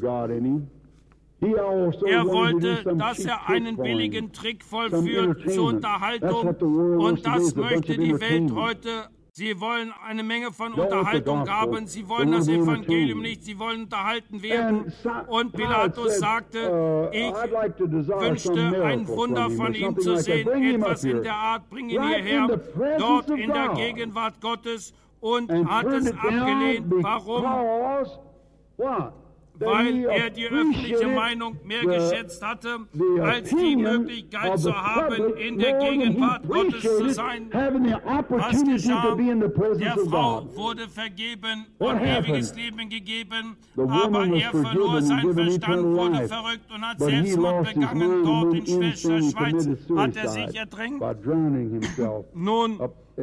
Er wollte, dass er einen billigen Trick vollführt zur Unterhaltung. Und das möchte die Welt heute. Sie wollen eine Menge von Unterhaltung haben. Sie wollen das Evangelium nicht. Sie wollen unterhalten werden. Und Pilatus sagte, ich wünschte, ein Wunder von ihm zu sehen. Etwas in der Art, bring ihn hierher. Dort in der Gegenwart Gottes. Und hat es abgelehnt. Warum? Weil er die öffentliche Meinung mehr geschätzt hatte, als die Möglichkeit zu haben, in der Gegenwart Gottes zu sein. Was geschah? Der Frau wurde vergeben und ewiges Leben gegeben, aber er verlor seinen Verstand, wurde verrückt und hat Selbstmord begangen. Dort in Schweiz hat er sich ertränkt. Nun,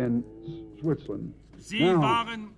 sie waren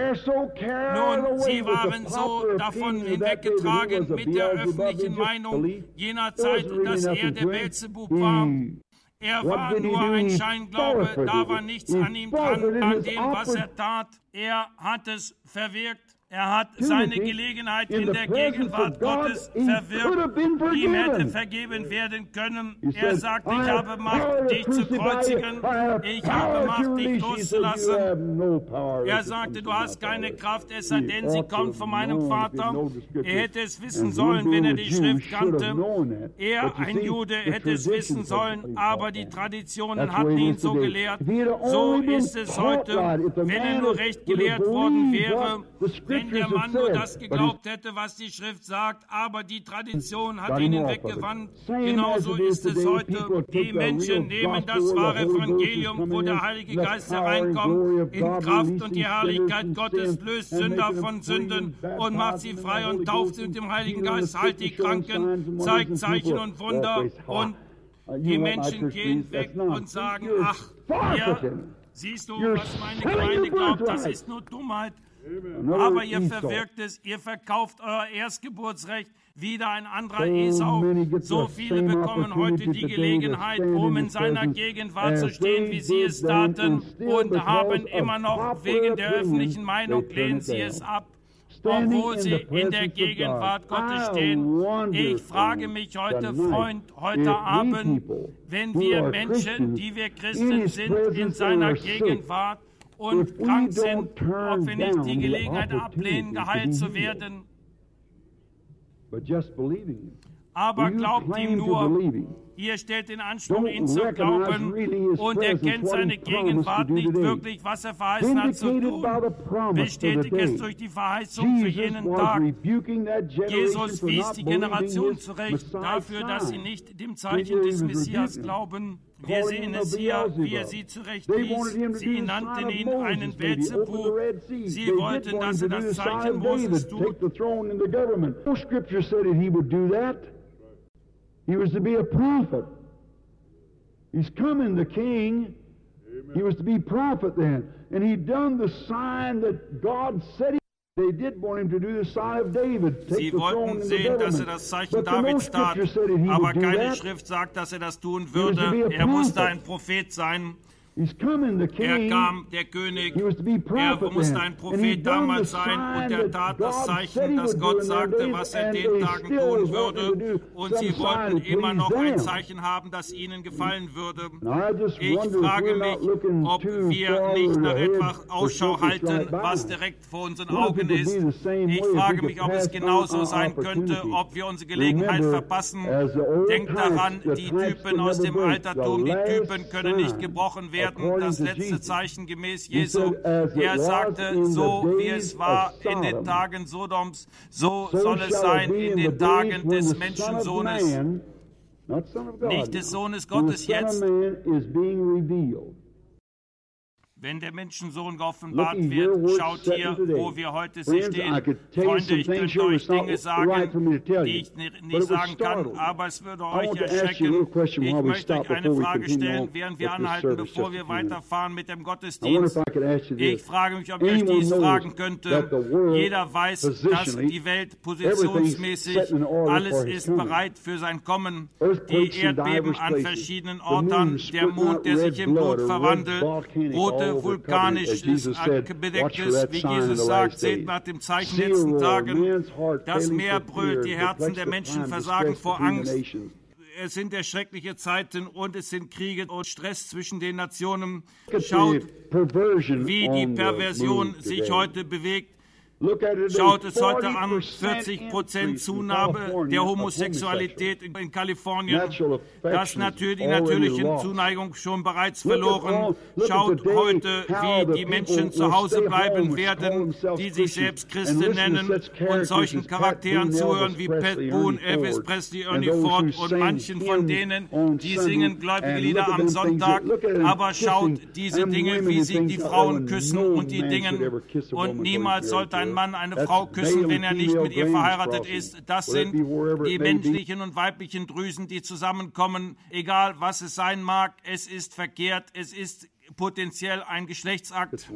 so davon hinweggetragen mit der öffentlichen Meinung jener Zeit, dass er der Beelzebub war. Er war nur ein Scheinglaube, da war nichts an ihm dran, an dem, was er tat. Er hat es verwirkt. Er hat seine Gelegenheit in der Gegenwart Gottes verwirkt. Ihm hätte vergeben werden können. Er sagt, ich habe Macht, dich zu kreuzigen. Ich habe Macht, dich loszulassen. Er sagte, du hast keine Kraft, es sei denn, sie kommt von meinem Vater. Er hätte es wissen sollen, wenn er die Schrift kannte. Er, ein Jude, hätte es wissen sollen, aber die Traditionen hatten ihn so gelehrt. So ist es heute, wenn er nur recht gelehrt worden wäre, wenn der Mann nur das geglaubt hätte, was die Schrift sagt, aber die Tradition hat ihn hinweggewandt. Genauso ist es heute. Die Menschen nehmen das wahre Evangelium, wo der Heilige Geist hereinkommt, in Kraft, und die Herrlichkeit Gottes löst Sünder von Sünden und macht sie frei und tauft sie mit dem Heiligen Geist, heilt die Kranken, zeigt Zeichen und Wunder, und die Menschen gehen weg und sagen, ach, ja, siehst du, was meine Gemeinde glaubt, das ist nur Dummheit. Aber ihr verwirkt es, ihr verkauft euer Erstgeburtsrecht, wieder ein anderer Esau. So viele bekommen heute die Gelegenheit, um in seiner Gegenwart zu stehen, wie sie es taten, und haben immer noch wegen der öffentlichen Meinung, lehnen sie es ab, obwohl sie in der Gegenwart Gottes stehen. Ich frage mich heute, Freund, heute Abend, wenn wir Menschen, die wir Christen sind, in seiner Gegenwart und krank sind, ob wir nicht die Gelegenheit ablehnen, geheilt zu werden. Aber glaubt ihm nur. Ihr stellt in Anspruch, ihn zu glauben, und er kennt seine Gegenwart nicht wirklich, was er verheißen hat zu tun. Bestätigt es durch die Verheißung für jenen Tag. Jesus wies die Generation zurecht dafür, dass sie nicht dem Zeichen des Messias glauben. Wir sehen es hier, wie er sie zurechtwies. Sie nannten ihn einen Beelzebub. Sie wollten, dass er das Zeichen Moses tut. He was to be a prophet. He's coming, the king. He was to be prophet then. And he'd done the sign that God said he Sie wollten sehen, dass er das Zeichen Davids tat, aber keine Schrift sagt, dass er das tun würde. Er musste ein Prophet sein. Er kam, der König, er musste ein Prophet damals sein und er tat das Zeichen, dass Gott sagte, was er den Tagen tun würde, und sie wollten immer noch ein Zeichen haben, das ihnen gefallen würde. Ich frage mich, ob wir nicht nach etwas Ausschau halten, was direkt vor unseren Augen ist. Ich frage mich, ob es genauso sein könnte, ob wir unsere Gelegenheit verpassen. Denkt daran, die Typen aus dem Altertum, die Typen können nicht gebrochen werden. Das letzte Zeichen gemäß Jesu. Er sagte, so wie es war in den Tagen Sodoms, so soll es sein in den Tagen des Menschensohnes, nicht des Sohnes Gottes jetzt. Wenn der Menschensohn geoffenbart wird, schaut hier, wo wir heute stehen. Freunde, ich könnte euch Dinge sagen, die ich nicht sagen kann, aber es würde euch erschrecken. Ich möchte euch eine Frage stellen, während wir anhalten, bevor wir weiterfahren mit dem Gottesdienst. Ich frage mich, ob ich euch dies fragen könnte. Jeder weiß, dass die Welt positionsmäßig, alles ist bereit für sein Kommen. Die Erdbeben an verschiedenen Orten, der Mond, der sich in Blut verwandelt, rote vulkanisch bedeckt ist, wie Jesus sagt, seht nach dem Zeichen letzten Tagen. Das Meer brüllt, die Herzen der Menschen versagen vor Angst. Es sind erschreckliche Zeiten und es sind Kriege und Stress zwischen den Nationen. Schaut, wie die Perversion sich heute bewegt. Schaut es heute an, 40% Zunahme der Homosexualität in Kalifornien. Das die natürliche Zuneigung schon bereits verloren. Schaut heute, wie die Menschen zu Hause bleiben werden, die sich selbst Christen nennen und solchen Charakteren zuhören wie Pat Boone, Elvis Presley, Ernie Ford und manchen von denen, die singen gläubige Lieder am Sonntag. Aber schaut diese Dinge, wie sie die Frauen küssen und die Dinge. Und niemals sollte ein Mann eine Frau küssen, wenn er nicht mit ihr verheiratet ist. Das sind die männlichen und weiblichen Drüsen, die zusammenkommen. Egal, was es sein mag, es ist verkehrt, es ist potenziell ein Geschlechtsakt.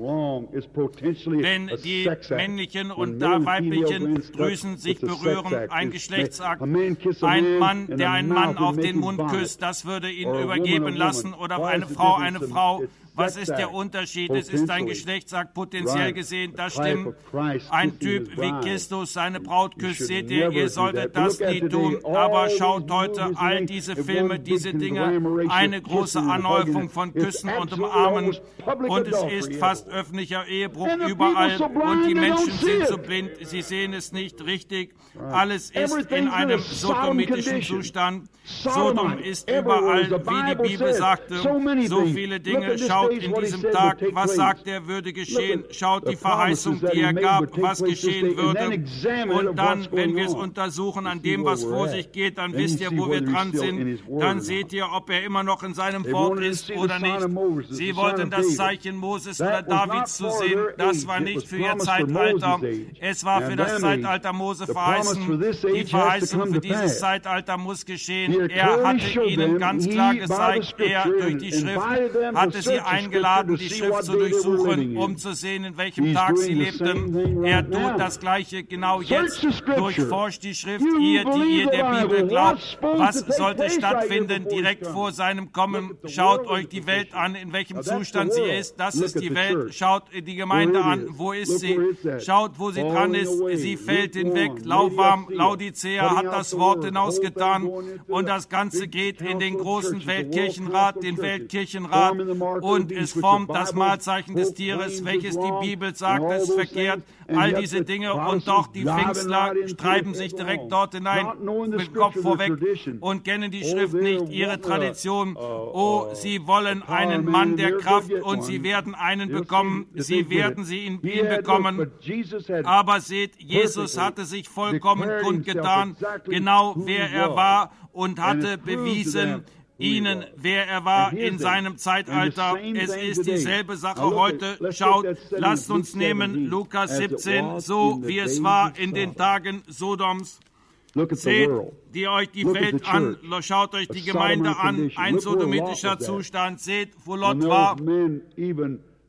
Wenn die männlichen und weiblichen Drüsen sich berühren, ein Geschlechtsakt. Ein Mann, der einen Mann auf den Mund küsst, das würde ihn übergeben lassen, oder eine Frau, eine Frau. Was ist der Unterschied? Es ist ein Geschlechtsakt, potenziell gesehen, das stimmt. Ein Typ wie Christus seine Braut küsst, seht ihr solltet das nie tun. Aber schaut heute all diese Filme, diese Dinge, eine große Anhäufung von Küssen und Umarmen. Und es ist fast öffentlicher Ehebruch überall. Und die Menschen sind so blind, sie sehen es nicht richtig. Alles ist in einem sodomitischen Zustand. Sodom ist überall, wie die Bibel sagte, so viele Dinge. Schaut in diesem Tag, was sagt er, würde geschehen. Schaut die Verheißung, die er gab, was geschehen würde. Und dann, wenn wir es untersuchen an dem, was vor sich geht, dann wisst ihr, wo wir dran sind. Dann seht ihr, ob er immer noch in seinem Wort ist oder nicht. Sie wollten das Zeichen Moses oder Davids zu sehen. Das war nicht für ihr Zeitalter. Es war für das Zeitalter Mose verheißen. Die Verheißung für dieses Zeitalter muss geschehen. Er hatte ihnen ganz klar gezeigt, er durch die Schrift hatte sie eingeladen, die Schrift zu durchsuchen, um zu sehen, in welchem Tag sie lebten. Er tut das Gleiche genau jetzt. Durchforscht die Schrift, ihr, die ihr der Bibel glaubt. Was sollte stattfinden direkt vor seinem Kommen? Schaut euch die Welt an, in welchem Zustand sie ist. Das ist die Welt. Schaut die Gemeinde an. Wo ist sie? Schaut, wo sie dran ist. Sie fällt hinweg. Lauwarm, Laodicea hat das Wort hinausgetan. Und das Ganze geht in den großen Weltkirchenrat, den Weltkirchenrat. Und es formt das Malzeichen des Tieres, welches die Bibel sagt, es ist verkehrt. All diese Dinge, und doch die Pfingstler treiben sich direkt dort hinein, mit Kopf vorweg, und kennen die Schrift nicht, ihre Tradition. Oh, sie wollen einen Mann der Kraft, und sie werden einen bekommen. Sie werden ihn bekommen. Aber seht, Jesus hatte sich vollkommen kundgetan, genau wer er war, und hatte bewiesen, ihnen, wer er war in seinem Zeitalter. Es ist dieselbe Sache heute. Schaut, lasst uns nehmen Lukas 17, so wie es war in den Tagen Sodoms. Seht euch die Welt an, schaut euch die Gemeinde an, ein sodomitischer Zustand. Seht, wo Lot war.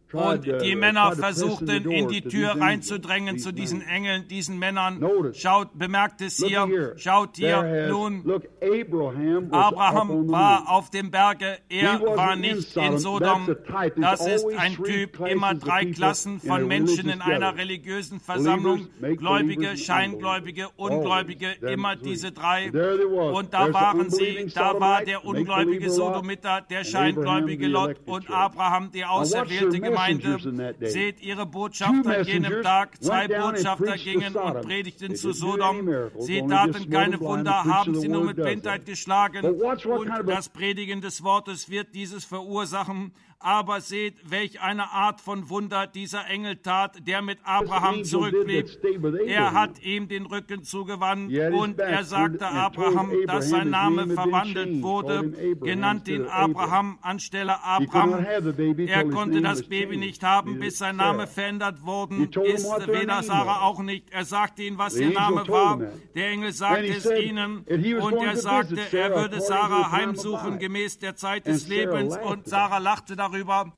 Und die Männer versuchten, in die Tür reinzudrängen zu diesen Engeln, diesen Männern. Bemerkt es hier, schaut hier nun, Abraham war auf dem Berge, er war nicht in Sodom. Das ist ein Typ, immer 3 Klassen von Menschen in einer religiösen Versammlung, Gläubige, Scheingläubige, Ungläubige, immer diese 3. Und da waren sie, da war der ungläubige Sodomiter, der scheingläubige Lot und Abraham, die auserwählte Gemeinde. Seht ihre Botschafter an jenem Tag, 2 Botschafter gingen und predigten zu Sodom. Sie taten keine Wunder, haben sie nur mit Blindheit geschlagen. Und das Predigen des Wortes wird dieses verursachen. Aber seht, welch eine Art von Wunder dieser Engel tat, der mit Abraham zurückblieb. Er hat ihm den Rücken zugewandt und er sagte Abraham, dass sein Name verwandelt wurde, genannt ihn Abraham anstelle Abraham. Er konnte das Baby nicht haben, bis sein Name verändert worden ist, weder Sarah auch nicht. Er sagte ihnen, was ihr Name war. Der Engel sagte es ihnen und er sagte, er würde Sarah heimsuchen gemäß der Zeit des Lebens und Sarah lachte darüber.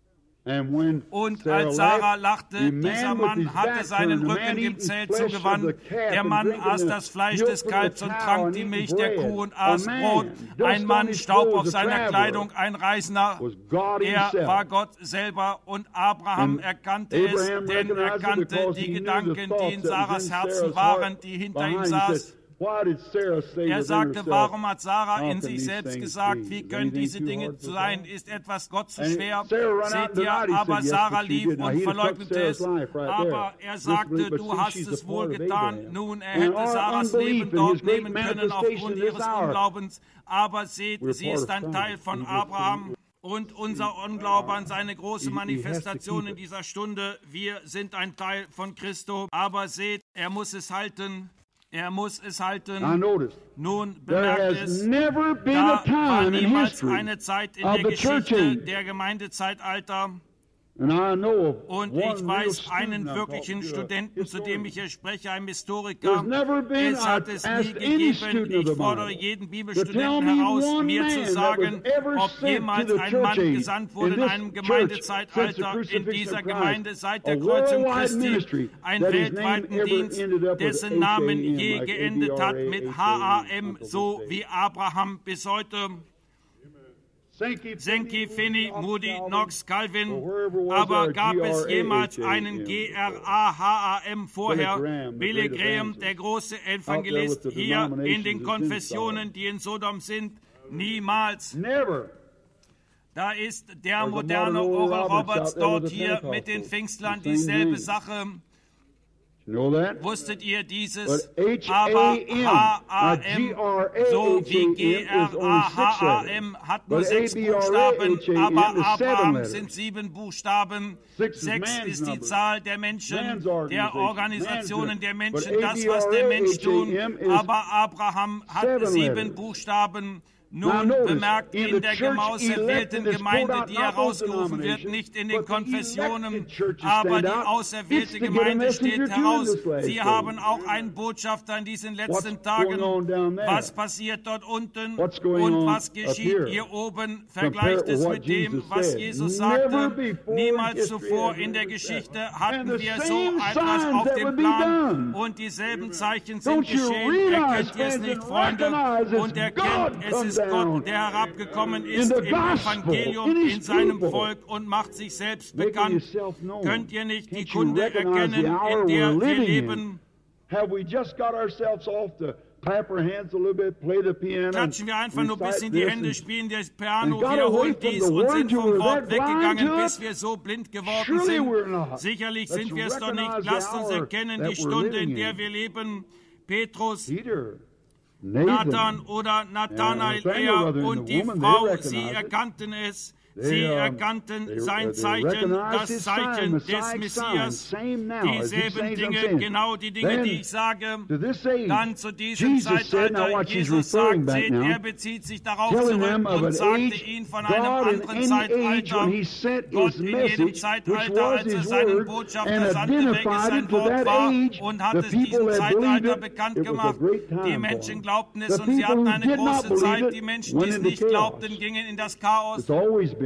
Und als Sarah lachte, dieser Mann hatte seinen Rücken dem Zelt zugewandt. Der Mann aß das Fleisch des Kalbs und trank die Milch der Kuh und aß Brot. Ein Mann, Staub auf seiner Kleidung, ein Reisender. Er war Gott selber und Abraham erkannte es, denn er kannte die Gedanken, die in Sarahs Herzen waren, die hinter ihm saß. Er sagte, warum hat Sarah in sich selbst gesagt, wie können diese Dinge sein? Ist etwas Gott zu schwer? Seht ihr, aber Sarah lief und verleugnete es. Aber er sagte, du hast es wohl getan. Nun, er hätte Sarahs Leben dort nehmen können aufgrund ihres Unglaubens. Aber seht, sie ist ein Teil von Abraham. Und unser Unglaube an seine große Manifestation in dieser Stunde, wir sind ein Teil von Christo. Aber seht, er muss es halten. Er muss es halten. Nun bemerkt es, da war niemals eine Zeit in der Geschichte der Gemeindezeitalter. Und ich weiß einen wirklichen Studenten, zu dem ich hier spreche, einem Historiker. Es hat es nie gegeben. Ich fordere jeden Bibelstudenten heraus, mir zu sagen, ob jemals ein Mann gesandt wurde in einem Gemeindezeitalter in dieser Gemeinde seit der Kreuzung Christi, einen weltweiten Dienst, dessen Namen je geendet hat mit HAM, so wie Abraham bis heute. Sankey, Finney, Moody, Knox, Calvin, aber gab es jemals einen GRAHAM vorher? Billy Graham, der große Evangelist, hier in den Konfessionen, die in Sodom sind? Niemals. Da ist der moderne Oral Roberts dort hier mit den Pfingstlern dieselbe Sache. Wusstet ihr dieses? Aber HAM, so wie GRAHAM, hat nur 6 Buchstaben, aber Abraham sind 7 Buchstaben. 6 ist die Zahl der Menschen, der Organisationen der Menschen, das, was der Mensch tut. Aber Abraham hat 7 Buchstaben. Nun bemerkt in der auserwählten Gemeinde, die herausgerufen wird, nicht in den Konfessionen, aber die auserwählte Gemeinde steht heraus. Sie haben auch einen Botschafter in diesen letzten Tagen. Was passiert dort unten und was geschieht hier oben? Vergleicht es mit dem, was Jesus sagte. Niemals zuvor in der Geschichte hatten wir so etwas auf dem Plan und dieselben Zeichen sind geschehen. Erkennt ihr es nicht, Freunde? Und erkennt, es ist Gott, der herabgekommen ist im Evangelium in seinem Volk und macht sich selbst bekannt. Könnt ihr nicht die Kunde erkennen, in der wir leben? Klatschen wir einfach nur ein bisschen die Hände, spielen das Piano, wiederholen dies und sind vom Wort weggegangen, bis wir so blind geworden sind. Sicherlich sind wir es doch nicht. Lasst uns erkennen die Stunde, in der wir leben. Petrus, Nathan oder Nathanael, er und die Frau, sie erkannten es. Sie erkannten sein Zeichen, das Zeichen des Messias, dieselben Dinge, genau die Dinge, die ich sage. Dann zu diesem Zeitalter, Jesus sagt, seht, er bezieht sich darauf zurück und sagte ihn von einem anderen Zeitalter. Gott in jedem Zeitalter, als er seinen Botschafter sandte, welches sein Wort war, und hat es diesem Zeitalter bekannt gemacht. Die Menschen glaubten es und sie hatten eine große Zeit. Die Menschen, die es nicht glaubten, gingen in das Chaos.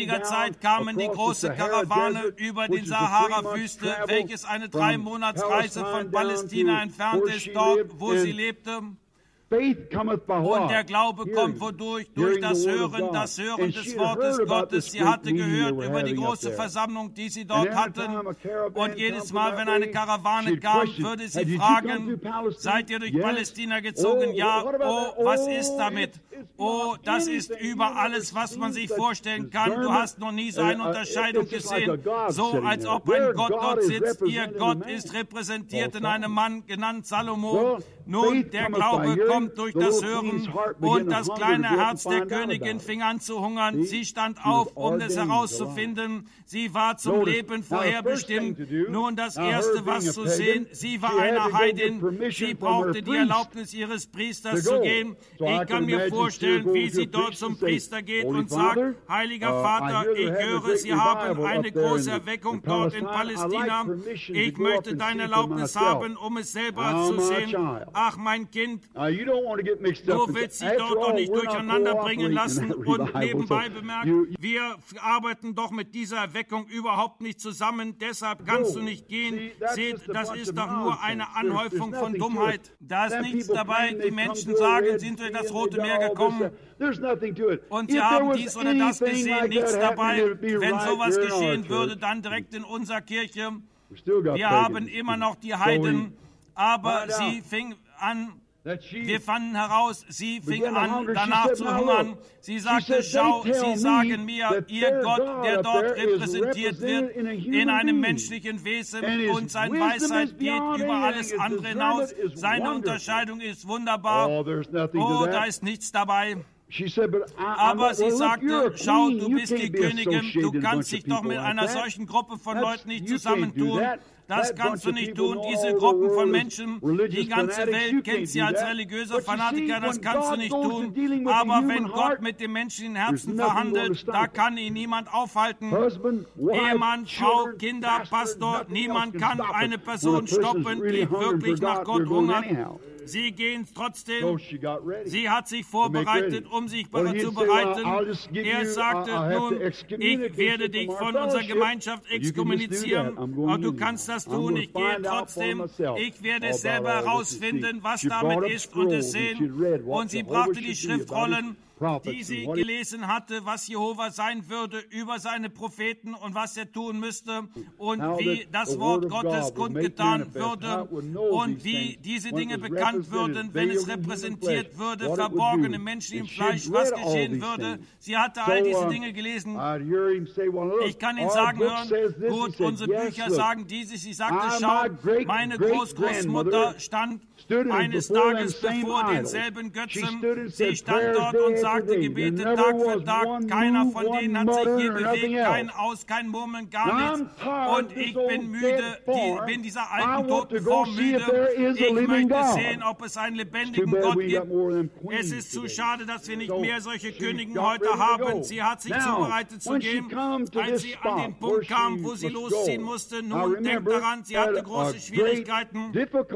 einiger Zeit kamen die große Karawane über die Sahara-Wüste, welches eine 3-Monats-Reise von Palästina entfernt ist, dort, wo sie lebte. Und der Glaube kommt wodurch? Durch das Hören des Wortes Gottes. Sie hatte gehört über die große Versammlung, die sie dort hatten. Und jedes Mal, wenn eine Karawane kam, würde sie fragen, seid ihr durch Palästina gezogen? Ja. Oh, was ist damit? Oh, das ist über alles, was man sich vorstellen kann. Du hast noch nie so eine Unterscheidung gesehen. So, als ob ein Gott dort sitzt. Ihr Gott ist repräsentiert in einem Mann, genannt Salomo. Nun, der Glaube kommt durch das Hören und das kleine Herz der Königin fing an zu hungern. Sie stand auf, um es herauszufinden. Sie war zum Leben vorherbestimmt. Nun, das Erste, was zu sehen, sie war eine Heidin. Sie brauchte die Erlaubnis ihres Priesters zu gehen. Ich kann mir vorstellen, wie sie dort zum Priester geht und sagt, Heiliger Vater, ich höre, Sie haben eine große Erweckung dort in Palästina. Ich möchte deine Erlaubnis haben, um es selber zu sehen. Ach, mein Kind, du willst dich dort doch nicht durcheinander bringen lassen. Und nebenbei bemerkt, wir arbeiten doch mit dieser Erweckung überhaupt nicht zusammen. Deshalb kannst du nicht gehen. Seht, das ist doch nur eine Anhäufung von Dummheit. Da ist nichts dabei. Die Menschen sagen, sind durch das Rote Meer gekommen und sie haben dies oder das gesehen. Nichts dabei. Wenn sowas geschehen würde, dann direkt in unserer Kirche. Wir haben immer noch die Heiden, aber sie fing an, wir fanden heraus, sie fing an, danach zu hungern. Sie sagte, schau, sie sagen mir, ihr Gott, der dort repräsentiert wird, in einem menschlichen Wesen und seine Weisheit geht über alles andere hinaus. Seine Unterscheidung ist wunderbar. Oh, da ist nichts dabei. Aber sie sagte, schau, du bist die Königin, du kannst dich doch mit einer solchen Gruppe von Leuten nicht zusammentun. Das kannst du nicht tun. Diese Gruppen von Menschen, die ganze Welt kennt sie als religiöse Fanatiker, das kannst du nicht tun. Aber wenn Gott mit dem menschlichen Herzen verhandelt, da kann ihn niemand aufhalten. Ehemann, Frau, Kinder, Pastor, niemand kann eine Person stoppen, die wirklich nach Gott hungert. Sie gehen trotzdem. Sie hat sich vorbereitet, um sich zu bereiten. Er sagte, nun, ich werde dich von unserer Gemeinschaft exkommunizieren. Aber du kannst das tun. Ich gehe trotzdem. Ich werde es selber herausfinden, was damit ist und es sehen. Und sie brachte die Schriftrollen, die sie gelesen hatte, was Jehova sein würde über seine Propheten und was er tun müsste und wie das Wort Gottes kundgetan würde und wie diese Dinge bekannt würden, wenn es repräsentiert würde, verborgen im menschlichen Fleisch, was geschehen würde. Sie hatte all diese Dinge gelesen. Ich kann ihn sagen hören, gut, unsere Bücher sagen dieses. Sie sagte, schau, meine Großgroßmutter stand eines Tages bevor denselben Götzen. Sie stand dort und sagte Gebete Tag für Tag. Keiner von denen hat sich je bewegt, kein Aus, kein Murmeln, gar nichts. Und ich bin müde, bin dieser alten toten Form müde. Ich möchte sehen, ob es einen lebendigen Gott gibt. Es ist zu schade, dass wir nicht mehr solche Königen heute haben. Sie hat sich zubereitet zu gehen, als sie an den Punkt kam, wo sie losziehen musste. Nun, denkt daran, sie hatte große Schwierigkeiten.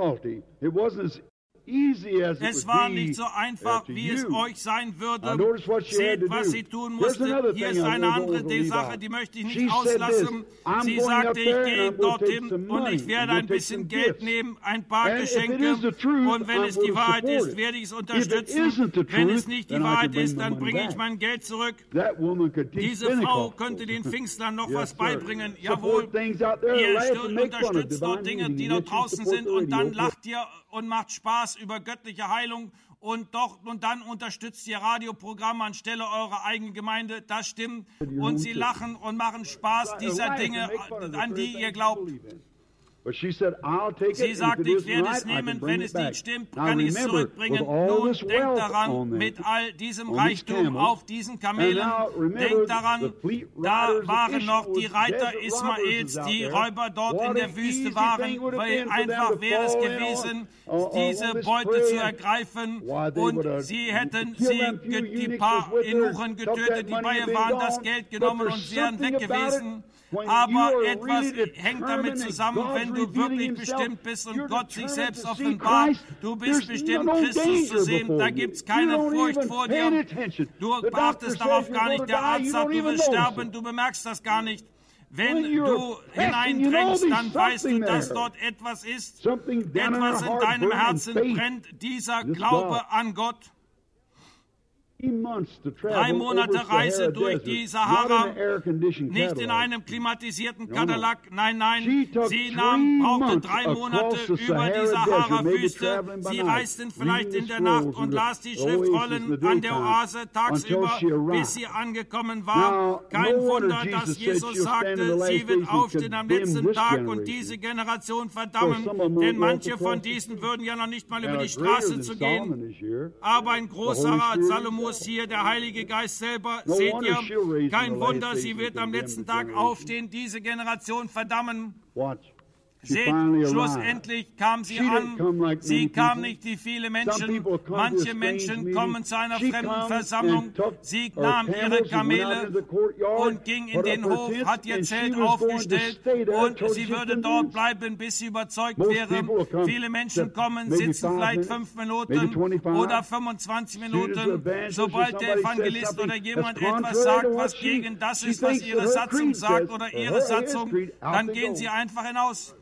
Es war nicht so einfach, wie es euch sein würde. Seht, was sie tun musste. Hier ist eine andere Sache, die möchte ich nicht auslassen. Sie sagte, ich gehe dorthin und ich werde ein bisschen Geld nehmen, ein paar Geschenke. Und wenn es die Wahrheit ist, werde ich es unterstützen. Wenn es nicht die Wahrheit ist, dann bringe ich mein Geld zurück. Diese Frau könnte den Pfingstlern noch was beibringen. Jawohl, ihr unterstützt dort Dinge, die dort draußen sind und dann lacht ihr und macht Spaß über göttliche Heilung und dann unterstützt ihr Radioprogramm anstelle eurer eigenen Gemeinde. Das stimmt. Und sie lachen und machen Spaß dieser Dinge, an die ihr glaubt. Sie sagte, ich werde es nehmen, wenn es nicht stimmt, kann ich es zurückbringen. Nun, denkt daran, mit all diesem Reichtum auf diesen Kamelen, denkt daran, da waren noch die Reiter Ismaels, die Räuber dort in der Wüste waren, weil einfach wäre es gewesen, diese Beute zu ergreifen und sie hätten die paar Eunuchen getötet, die bei ihr waren, das Geld genommen und sie wären weg gewesen. Aber etwas hängt damit zusammen, wenn du wirklich bestimmt bist und Gott sich selbst offenbart. Du bist bestimmt, Christus zu sehen. Da gibt es keine Furcht vor dir. Du beachtest darauf gar nicht. Der Arzt sagt, du wirst sterben. Du bemerkst das gar nicht. Wenn du hineindrängst, dann weißt du, dass dort etwas ist, etwas in deinem Herzen brennt, dieser Glaube an Gott. 3 Monate Reise durch die Sahara, nicht in einem klimatisierten Cadillac, nein, sie brauchte 3 Monate über die Sahara-Wüste. Sie reisten vielleicht in der Nacht und las die Schriftrollen an der Oase tagsüber, bis sie angekommen war. Kein Wunder, dass Jesus sagte, sie wird aufstehen am letzten Tag und diese Generation verdammen, denn manche von diesen würden ja noch nicht mal über die Straße zu gehen. Aber ein großer Salomo ist hier, der Heilige Geist selber, seht ihr, kein Wunder, sie wird am letzten Tag aufstehen, diese Generation verdammen. Seht, schlussendlich kam sie an. Sie kam nicht wie viele Menschen. Manche Menschen kommen zu einer fremden Versammlung. Sie nahm ihre Kamele und ging in den Hof, hat ihr Zelt aufgestellt und sie würde dort bleiben, bis sie überzeugt wäre. Viele Menschen kommen, sitzen vielleicht 5 Minuten oder 25 Minuten. Sobald der Evangelist oder jemand etwas sagt, was gegen das ist, was ihre Satzung sagt oder ihre Satzung, dann gehen sie einfach hinaus.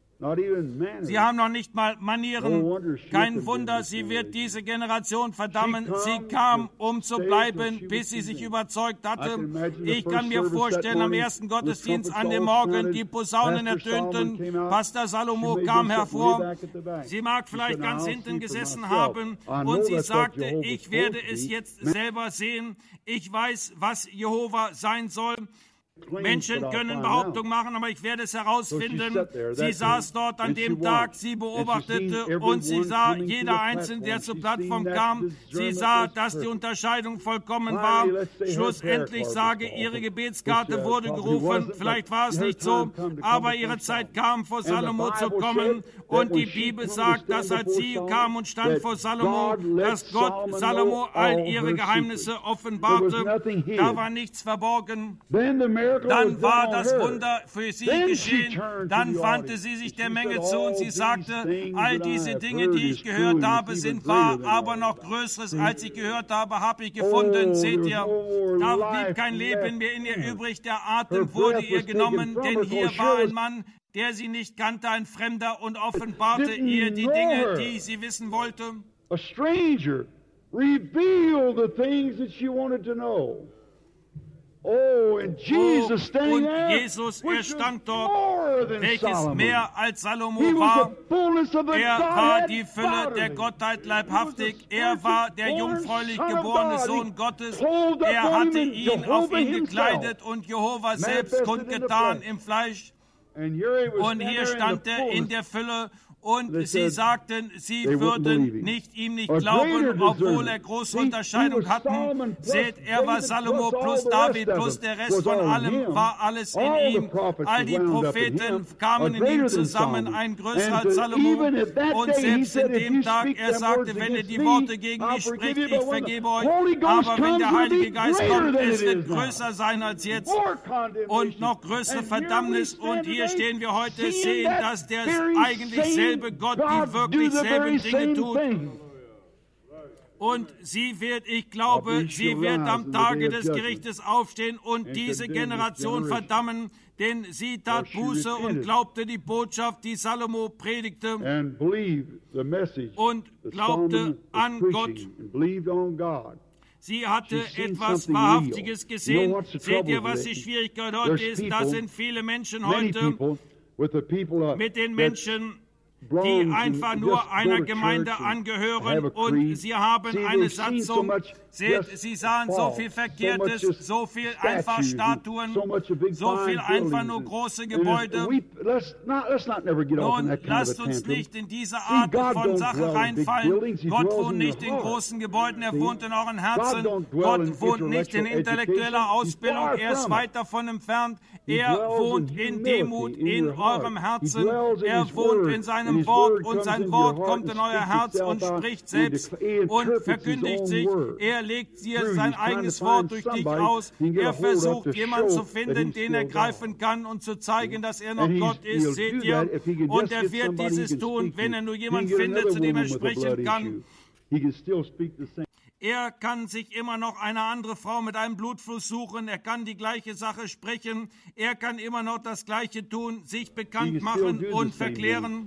Sie haben noch nicht mal Manieren. Kein Wunder, sie wird diese Generation verdammen. Sie kam, um zu bleiben, bis sie sich überzeugt hatte. Ich kann mir vorstellen, am ersten Gottesdienst an dem Morgen, die Posaunen ertönten, Pastor Salomo kam hervor. Sie mag vielleicht ganz hinten gesessen haben und sie sagte, ich werde es jetzt selber sehen. Ich weiß, was Jehova sein soll. Menschen können Behauptungen machen, aber ich werde es herausfinden. Sie saß dort an dem Tag, sie beobachtete und sie sah, jeder Einzelne, der zur Plattform kam, sie sah, dass die Unterscheidung vollkommen war. Schlussendlich sage, ihre Gebetskarte wurde gerufen. Vielleicht war es nicht so, aber ihre Zeit kam, vor Salomo zu kommen. Und die Bibel sagt, dass als sie kam und stand vor Salomo, dass Gott Salomo all ihre Geheimnisse offenbarte. Da war nichts verborgen. Dann war das Wunder für sie geschehen. Dann wandte sie sich der Menge zu und sie sagte, all diese Dinge, die ich gehört habe, sind wahr, aber noch Größeres, als ich gehört habe, habe ich gefunden. Seht ihr, da blieb kein Leben mehr in ihr übrig, der Atem wurde ihr genommen, denn hier war ein Mann, der sie nicht kannte, ein Fremder, und offenbarte ihr die Dinge, die sie wissen wollte. A stranger revealed the things that she wanted to know. Und Jesus, er stand dort, welches mehr als Salomo war. Er war die Fülle der Gottheit leibhaftig. Er war der jungfräulich geborene Sohn Gottes. Er hatte ihn auf ihn gekleidet und Jehova selbst kundgetan im Fleisch. Und hier stand er in der Fülle. Und sie sagten, sie würden ihm nicht glauben, obwohl er große Unterscheidung hatten. Seht, er war Salomo plus David plus der Rest von allem, war alles in ihm. All die Propheten kamen in ihm zusammen, ein größerer als Salomo. Und selbst in dem Tag, er sagte, wenn ihr die Worte gegen mich spricht, ich vergebe euch. Aber wenn der Heilige Geist kommt, es wird größer sein als jetzt und noch größere Verdammnis. Und hier stehen wir heute, sehen, dass der eigentlich selbst Gott die wirklich selben Dinge tut. Und sie wird, ich glaube, sie wird am Tage des Gerichtes aufstehen und diese Generation verdammen, denn sie tat Buße und glaubte die Botschaft, die Salomo predigte, und glaubte an Gott. Sie hatte etwas Wahrhaftiges gesehen. Seht ihr, was die Schwierigkeit heute ist? Da sind viele Menschen heute mit den Menschen, die einfach nur einer Gemeinde angehören und sie haben eine Satzung. Seht, sie sahen so viel Verkehrtes, so viel einfach Statuen, so viel einfach nur große Gebäude. Nun, lasst uns nicht in diese Art von Sache reinfallen. Gott wohnt nicht in großen Gebäuden, er wohnt in euren Herzen. Gott wohnt nicht in intellektueller Ausbildung, er ist weit davon entfernt. Er wohnt in Demut in eurem Herzen. Er wohnt in seinem Wort und sein Wort kommt in euer Herz und spricht selbst und verkündigt sich. Er legt dir sein eigenes Wort durch dich aus. Er versucht, jemanden zu finden, den er greifen kann und zu zeigen, dass er noch Gott ist. Seht ihr? Und er wird dieses tun, wenn er nur jemanden findet, zu dem er sprechen kann. Er kann sich immer noch eine andere Frau mit einem Blutfluss suchen. Er kann die gleiche Sache sprechen. Er kann immer noch das Gleiche tun, sich bekannt machen und verklären.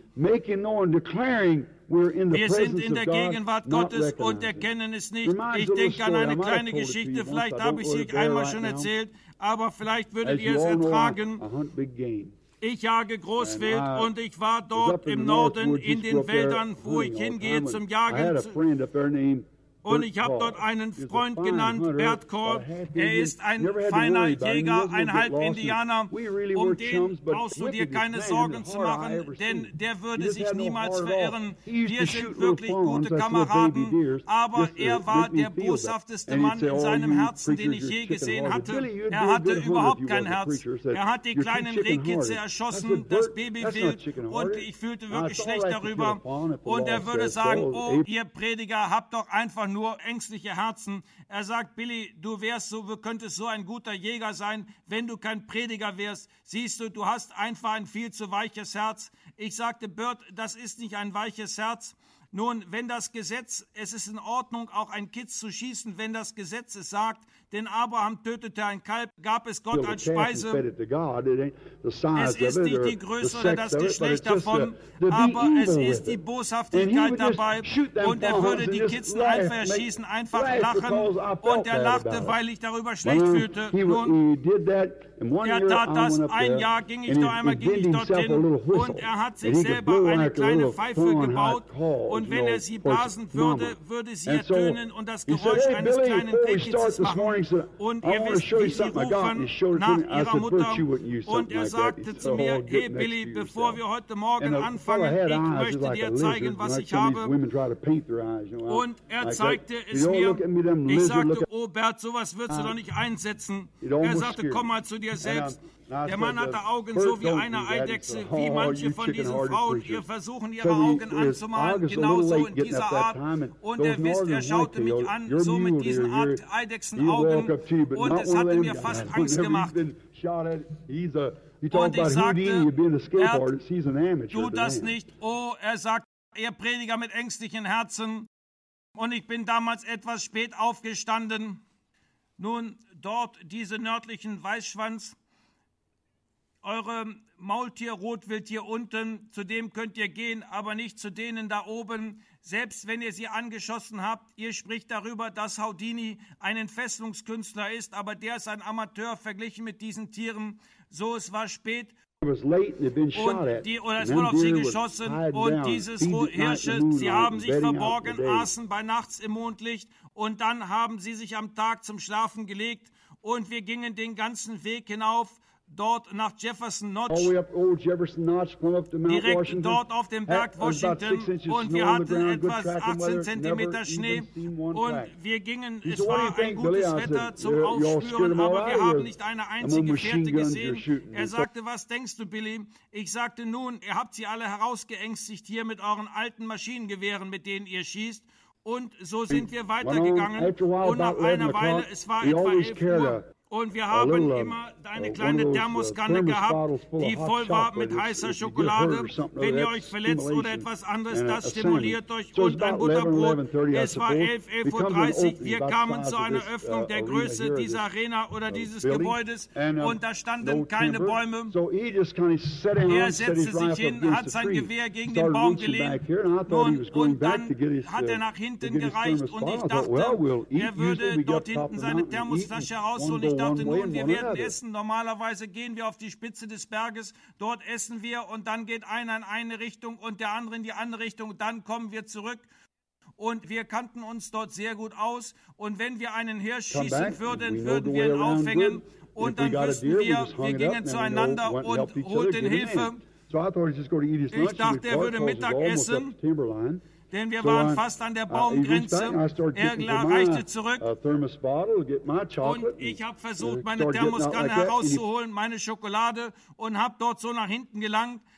Wir sind in der Gegenwart Gottes und erkennen es nicht. Ich denke an eine kleine Geschichte, vielleicht habe ich sie einmal schon erzählt, aber vielleicht würdet ihr es ertragen. Ich jage Großwild und ich war dort im Norden in den Wäldern, wo ich hingehe zum Jagen. Und ich habe dort einen Freund genannt, Bert Korb. Er ist ein feiner Jäger, ein Halbindianer. Um den brauchst du dir keine Sorgen zu machen, denn der würde sich niemals verirren. Wir sind wirklich gute Kameraden, aber er war der boshafteste Mann in seinem Herzen, den ich je gesehen hatte. Er hatte überhaupt kein Herz. Er hat die kleinen Rehkitze erschossen, das Babywild, und ich fühlte wirklich schlecht darüber. Und er würde sagen, oh, ihr Prediger, habt doch einfach nur ängstliche Herzen. Er sagt, Billy, du könntest so ein guter Jäger sein, wenn du kein Prediger wärst. Siehst du, du hast einfach ein viel zu weiches Herz. Ich sagte, Bert, das ist nicht ein weiches Herz. Nun, wenn das Gesetz, es ist in Ordnung, auch ein Kitz zu schießen, wenn das Gesetz es sagt, denn Abraham tötete ein Kalb, gab es Gott als Speise. Es ist nicht die Größe oder das Geschlecht davon, aber es ist die Boshaftigkeit dabei. Und er würde die Kitzen einfach erschießen, einfach lachen. Und er lachte, weil ich darüber schlecht fühlte. Nun, er tat das. Ein Jahr ging ich dorthin und er hat sich selber eine kleine Pfeife gebaut. Und wenn er sie blasen würde, würde sie ertönen und das Geräusch eines kleinen Rehkitzes machen. Und ihr wisst, wie sie rufen nach ihrer Mutter. Und er sagte zu mir, hey Billy, bevor wir heute Morgen anfangen, ich möchte dir zeigen, was ich habe. Und er zeigte es mir. Ich sagte, oh Bert, sowas würdest du doch nicht einsetzen. Er sagte, komm mal zu dir selbst. Der Mann hatte Augen so wie eine Eidechse, wie manche von diesen Frauen ihr versuchen, ihre Augen anzumalen, genauso in dieser Art. Und er schaute mich an, so mit diesen Art Eidechsenaugen, und es hatte mir fast Angst gemacht. Und ich sagte, Bert, tu das nicht. Oh, er sagt, ihr Prediger mit ängstlichen Herzen. Und ich bin damals etwas spät aufgestanden. Nun, dort diese nördlichen Weißschwanz, eure Maultier-Rotwild hier unten, zu dem könnt ihr gehen, aber nicht zu denen da oben. Selbst wenn ihr sie angeschossen habt, ihr spricht darüber, dass Houdini ein Entfesselungskünstler ist, aber der ist ein Amateur verglichen mit diesen Tieren. So, es war spät. Es wurde auf sie geschossen und dieses Hirsche, sie haben sich verborgen, aßen bei Nachts im Mondlicht und dann haben sie sich am Tag zum Schlafen gelegt und wir gingen den ganzen Weg hinauf, dort nach Jefferson Notch, direkt dort auf dem Berg Washington, und wir hatten etwa 18 Zentimeter Schnee und wir gingen, es war ein gutes Wetter zum Aufspüren, aber wir haben nicht eine einzige Fährte gesehen. Er sagte, was denkst du, Billy? Ich sagte, nun, ihr habt sie alle herausgeängstigt hier mit euren alten Maschinengewehren, mit denen ihr schießt. Und so sind wir weitergegangen und nach einer Weile, es war etwa 11 Uhr, und wir haben immer eine kleine Thermoskanne gehabt, die voll war mit heißer Schokolade. Wenn ihr euch verletzt oder etwas anderes, das stimuliert euch, und ein Butterbrot. Es war 11:30 Uhr. Wir kamen zu einer Öffnung der Größe dieser Arena oder dieses Gebäudes und da standen keine Bäume. Er setzte sich hin, hat sein Gewehr gegen den Baum gelehnt und dann hat er nach hinten gereicht und ich dachte, er würde dort hinten seine Thermosflasche herausholen. Ich dachte, nun, wir werden essen. Normalerweise gehen wir auf die Spitze des Berges, dort essen wir und dann geht einer in eine Richtung und der andere in die andere Richtung. Dann kommen wir zurück und wir kannten uns dort sehr gut aus. Und wenn wir einen Hirsch schießen würden, würden wir ihn aufhängen und dann wüssten wir gingen zueinander und holten Hilfe. Ich dachte, er würde Mittag essen. Denn wir waren fast an der Baumgrenze. Er reichte zurück und ich habe versucht, meine Thermoskanne herauszuholen, meine Schokolade, und habe dort so nach hinten gelangt.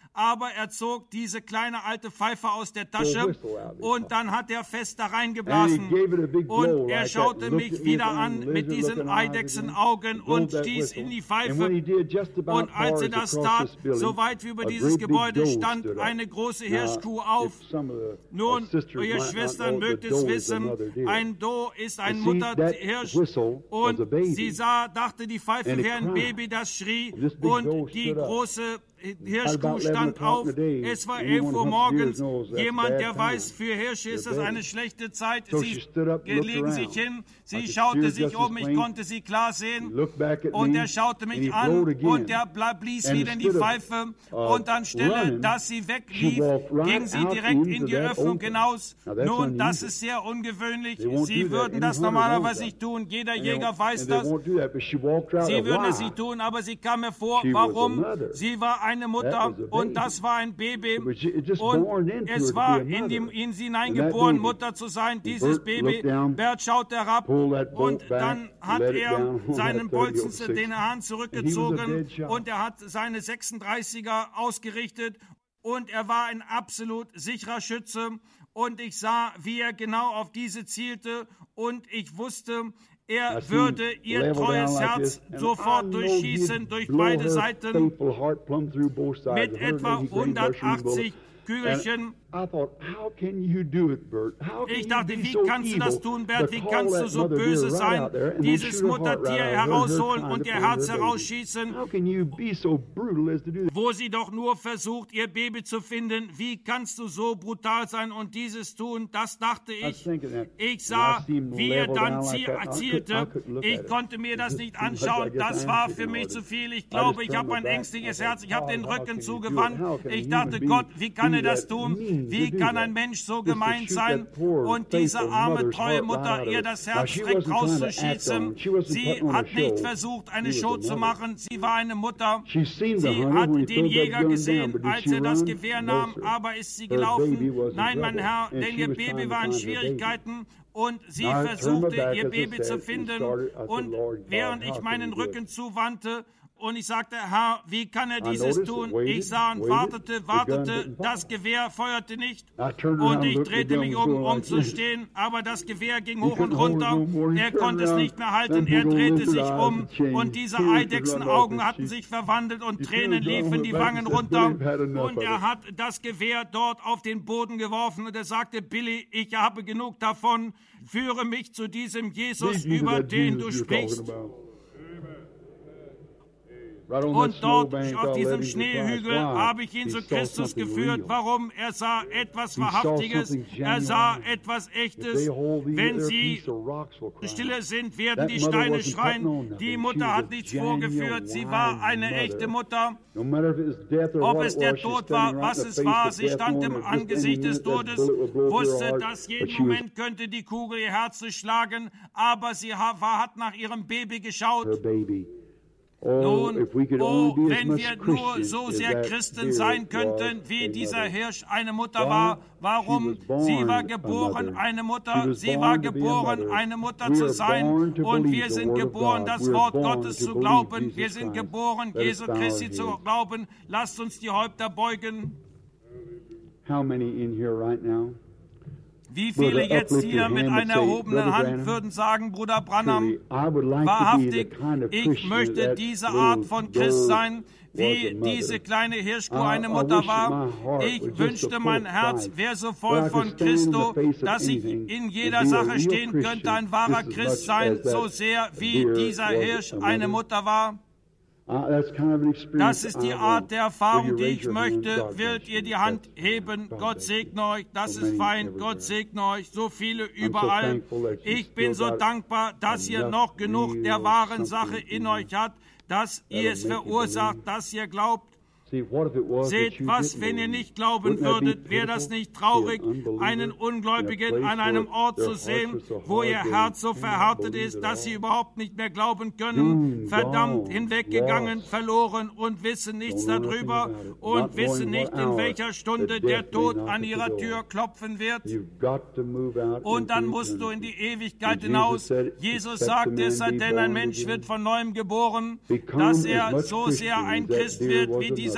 aber er zog diese kleine alte Pfeife aus der Tasche und dann hat er fest da reingeblasen. Und er schaute mich wieder an mit diesen Eidechsenaugen und stieß in die Pfeife. Und als er das tat, so weit wie über dieses Gebäude stand eine große Hirschkuh auf. Nun, ihr Schwestern mögt es wissen, ein Doe ist ein Mutterhirsch und sie dachte, die Pfeife wäre ein Baby, das schrie und die große Hirschkuh stand auf. Es war 11 Uhr morgens. Jemand, der weiß, für Hirsche ist das eine schlechte Zeit. Sie legen sich hin. Sie schaute sich um. Ich konnte sie klar sehen. Und er schaute mich an und er blies wieder in die Pfeife. Und anstelle, dass sie weglief, ging sie direkt in die Öffnung hinaus. Nun, das ist sehr ungewöhnlich. Sie würden das normalerweise nicht tun. Jeder Jäger weiß das. Sie würden es nicht tun, aber sie kam mir vor. Warum? Sie war eine Mutter und das war ein Baby und es war in sie hineingeboren, Mutter zu sein, dieses Baby. Bert schaut herab und dann hat er seinen Bolzen, den Hahn zurückgezogen und er hat seine 36er ausgerichtet und er war ein absolut sicherer Schütze und ich sah, wie er genau auf diese zielte und ich wusste, er würde ihr treues Herz sofort durchschießen, durch beide Seiten, mit etwa 180 Kügelchen. Ich dachte, wie kannst du das tun, Bert? Wie kannst du so böse sein, dieses Muttertier herausholen und ihr Herz herausschießen, wo sie doch nur versucht, ihr Baby zu finden? Wie kannst du so brutal sein und dieses tun? Das dachte ich. Ich sah, wie er dann zielte. Ich konnte mir das nicht anschauen. Das war für mich zu viel. Ich glaube, ich habe ein ängstliches Herz. Ich habe den Rücken zugewandt. Ich dachte, Gott, wie kann er das tun? Wie kann ein Mensch so gemein sein und diese arme, treue Mutter ihr das Herz direkt rauszuschießen? Sie hat nicht versucht, eine Show zu machen. Sie war eine Mutter. Sie hat den Jäger gesehen, als er das Gewehr nahm, aber ist sie gelaufen? Nein, mein Herr, denn ihr Baby war in Schwierigkeiten. Und sie versuchte, ihr Baby zu finden. Und während ich meinen Rücken zuwandte, und ich sagte, Herr, wie kann er dieses tun? Ich sah und wartete, das Gewehr feuerte nicht. Und ich drehte mich um zu stehen, aber das Gewehr ging hoch und runter. Er konnte es nicht mehr halten, er drehte sich um und diese Eidechsenaugen hatten sich verwandelt und Tränen liefen die Wangen runter. Und er hat das Gewehr dort auf den Boden geworfen und er sagte, Billy, ich habe genug davon, führe mich zu diesem Jesus, über den du sprichst. Und dort auf diesem Schneehügel habe ich ihn zu Christus geführt. Warum? Er sah etwas Wahrhaftiges, er sah etwas Echtes. Wenn sie stille sind, werden die Steine schreien. Die Mutter hat nichts vorgeführt, sie war eine echte Mutter. Ob es der Tod war, was es war, sie stand im Angesicht des Todes, wusste, dass jeden Moment könnte die Kugel ihr Herz durchschlagen, aber sie hat nach ihrem Baby geschaut. Nun, wenn wir nur so sehr Christen sein könnten, wie dieser Hirsch eine Mutter war. Warum? Sie war geboren, eine Mutter. Sie war geboren, eine Mutter zu sein. Und wir sind geboren, das Wort Gottes zu glauben. Wir sind geboren, Jesu Christi zu glauben. Lasst uns die Häupter beugen. Wie viele jetzt hier mit einer erhobenen Hand würden sagen, Bruder Branham, wahrhaftig, ich möchte diese Art von Christ sein, wie diese kleine Hirschkuh eine Mutter war. Ich wünschte, mein Herz wäre so voll von Christo, dass ich in jeder Sache stehen könnte, ein wahrer Christ sein, so sehr wie dieser Hirsch eine Mutter war. Das ist die Art der Erfahrung, die ich möchte. Wollt ihr die Hand heben? Gott segne euch. Das ist fein. Gott segne euch. So viele überall. Ich bin so dankbar, dass ihr noch genug der wahren Sache in euch habt, dass ihr es verursacht, dass ihr glaubt. Seht, was, wenn ihr nicht glauben würdet, wäre das nicht traurig, einen Ungläubigen an einem Ort zu sehen, wo ihr Herz so verhärtet ist, dass sie überhaupt nicht mehr glauben können, verdammt, hinweggegangen, verloren und wissen nichts darüber und wissen nicht, in welcher Stunde der Tod an ihrer Tür klopfen wird. Und dann musst du in die Ewigkeit hinaus. Jesus sagte, es sei denn, ein Mensch wird von Neuem geboren, dass er so sehr ein Christ wird, wie dieser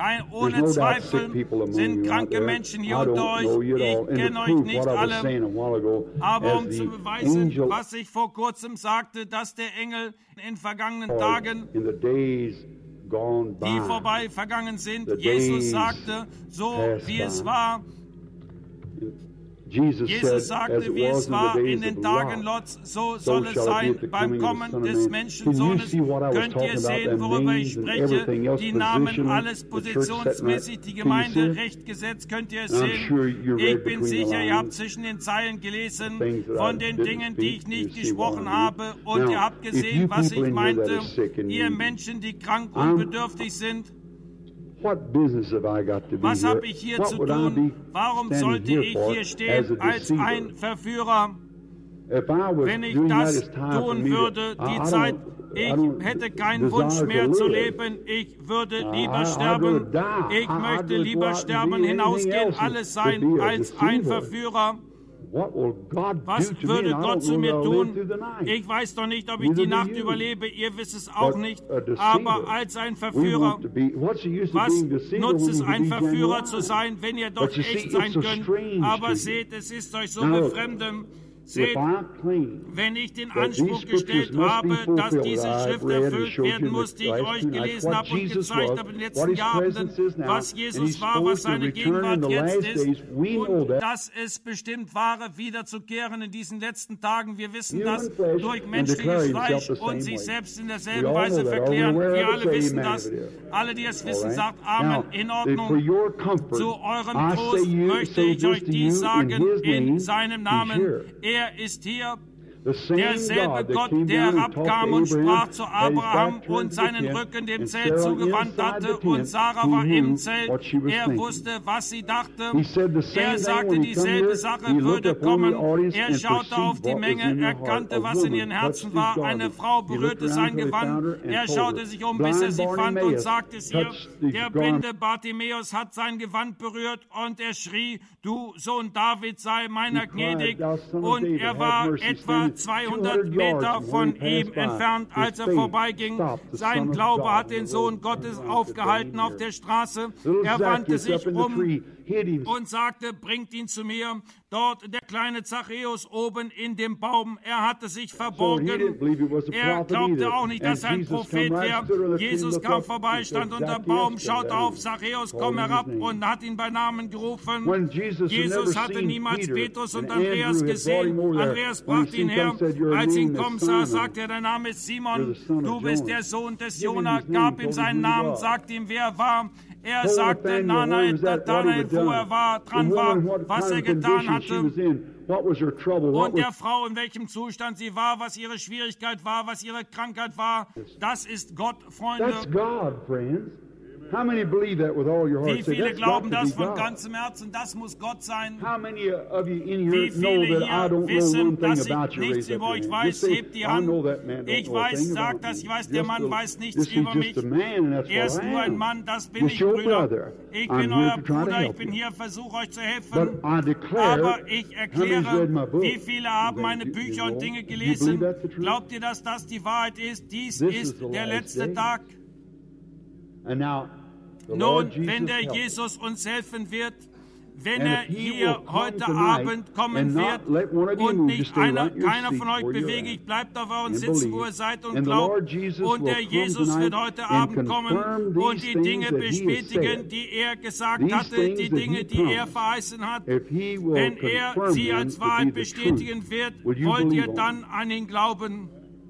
Ohne Zweifel sind kranke Menschen hier unter euch. Ich kenne euch nicht alle. Aber um zu beweisen, was ich vor kurzem sagte, dass der Engel in vergangenen Tagen, die vorbei vergangen sind, Jesus sagte, so wie es war Jesus sagte, wie es war in den Tagen Lots, so soll es sein beim Kommen des Menschensohnes. Könnt ihr sehen, worüber ich spreche? Die Namen, alles positionsmäßig, die Gemeinde, Recht, Gesetz, könnt ihr es sehen? Ich bin sicher, ihr habt zwischen den Zeilen gelesen von den Dingen, die ich nicht gesprochen habe, und ihr habt gesehen, was ich meinte. Ihr Menschen, die krank und bedürftig sind, was habe ich hier zu tun? Warum sollte ich hier stehen als ein Verführer? Wenn ich das tun würde, die Zeit, ich hätte keinen Wunsch mehr zu leben, ich würde lieber sterben. Ich möchte lieber sterben, hinausgehen, alles sein als ein Verführer. Was würde Gott zu mir tun? Ich weiß doch nicht, ob ich die Nacht überlebe, ihr wisst es auch nicht, aber als ein Verführer, was nutzt es, ein Verführer zu sein, wenn ihr doch echt sein könnt? Aber seht, es ist euch so befremdend. Seht, wenn ich den Anspruch gestellt habe, dass diese Schrift erfüllt werden muss, die ich euch gelesen habe und gezeigt habe in den letzten Jahren, was Jesus war, was seine Gegenwart jetzt ist und dass es bestimmt war, wiederzukehren in diesen letzten Tagen. Wir wissen das durch menschliches Fleisch und sich selbst in derselben Weise verklären. Wir alle wissen das. Alle, die es wissen, sagt Amen. In Ordnung. Zu eurem Trost möchte ich euch dies sagen in seinem Namen. Er ist hier, derselbe Gott, der herabkam und sprach zu Abraham und seinen Rücken dem Zelt zugewandt hatte, und Sarah war im Zelt. Er wusste, was sie dachte. Er sagte, dieselbe Sache würde kommen. Er schaute auf die Menge, erkannte, was in ihren Herzen war. Eine Frau berührte sein Gewand. Er schaute sich um, bis er sie fand, und sagte es ihr. Der blinde Bartimäus hat sein Gewand berührt, und er schrie, du Sohn David, sei meiner gnädig. Und er war etwa 200 Meter von ihm entfernt, als er vorbeiging. Sein Glaube hat den Sohn Gottes aufgehalten auf der Straße. Er wandte sich um und sagte, bringt ihn zu mir. Dort der kleine Zachäus oben in dem Baum, er hatte sich verborgen. Er glaubte auch nicht, dass er ein Prophet wäre. Jesus kam vorbei, stand unter dem Baum, schaute auf, Zachäus, komm herab, und hat ihn bei Namen gerufen. Jesus hatte niemals Petrus und Andreas gesehen. Andreas brachte ihn her. Als ihn kommen sah, sagte er, dein Name ist Simon, du bist der Sohn des Jona, gab ihm seinen Namen, sagte ihm, wer er war. Er sagte, Nathanael, wo er dran war, was er getan hatte. Und der Frau, in welchem Zustand sie war, was ihre Schwierigkeit war, was ihre Krankheit war. Das ist Gott, Freunde. Wie viele glauben das von ganzem Herzen? Das muss Gott sein. Wie viele hier wissen, dass ich nichts über euch weiß? Hebt die Hand. Ich weiß, sagt das, ich weiß, der Mann weiß nichts über mich. Er ist nur ein Mann, das bin ich, Brüder. Ich bin euer Bruder, ich bin hier, versuche euch zu helfen. Aber ich erkläre, wie viele haben meine Bücher und Dinge gelesen? Glaubt ihr, dass das die Wahrheit ist? Dies ist der letzte Tag. Nun, wenn der Jesus uns helfen wird, wenn er hier heute Abend kommen wird und nicht keiner von euch beweglich bleibt auf euren Sitzen, wo ihr seid und glaubt, und der Jesus wird heute Abend kommen und die Dinge bestätigen, die er gesagt hatte, die Dinge, die er verheißen hat. Wenn er sie als Wahrheit bestätigen wird, wollt ihr dann an ihn glauben?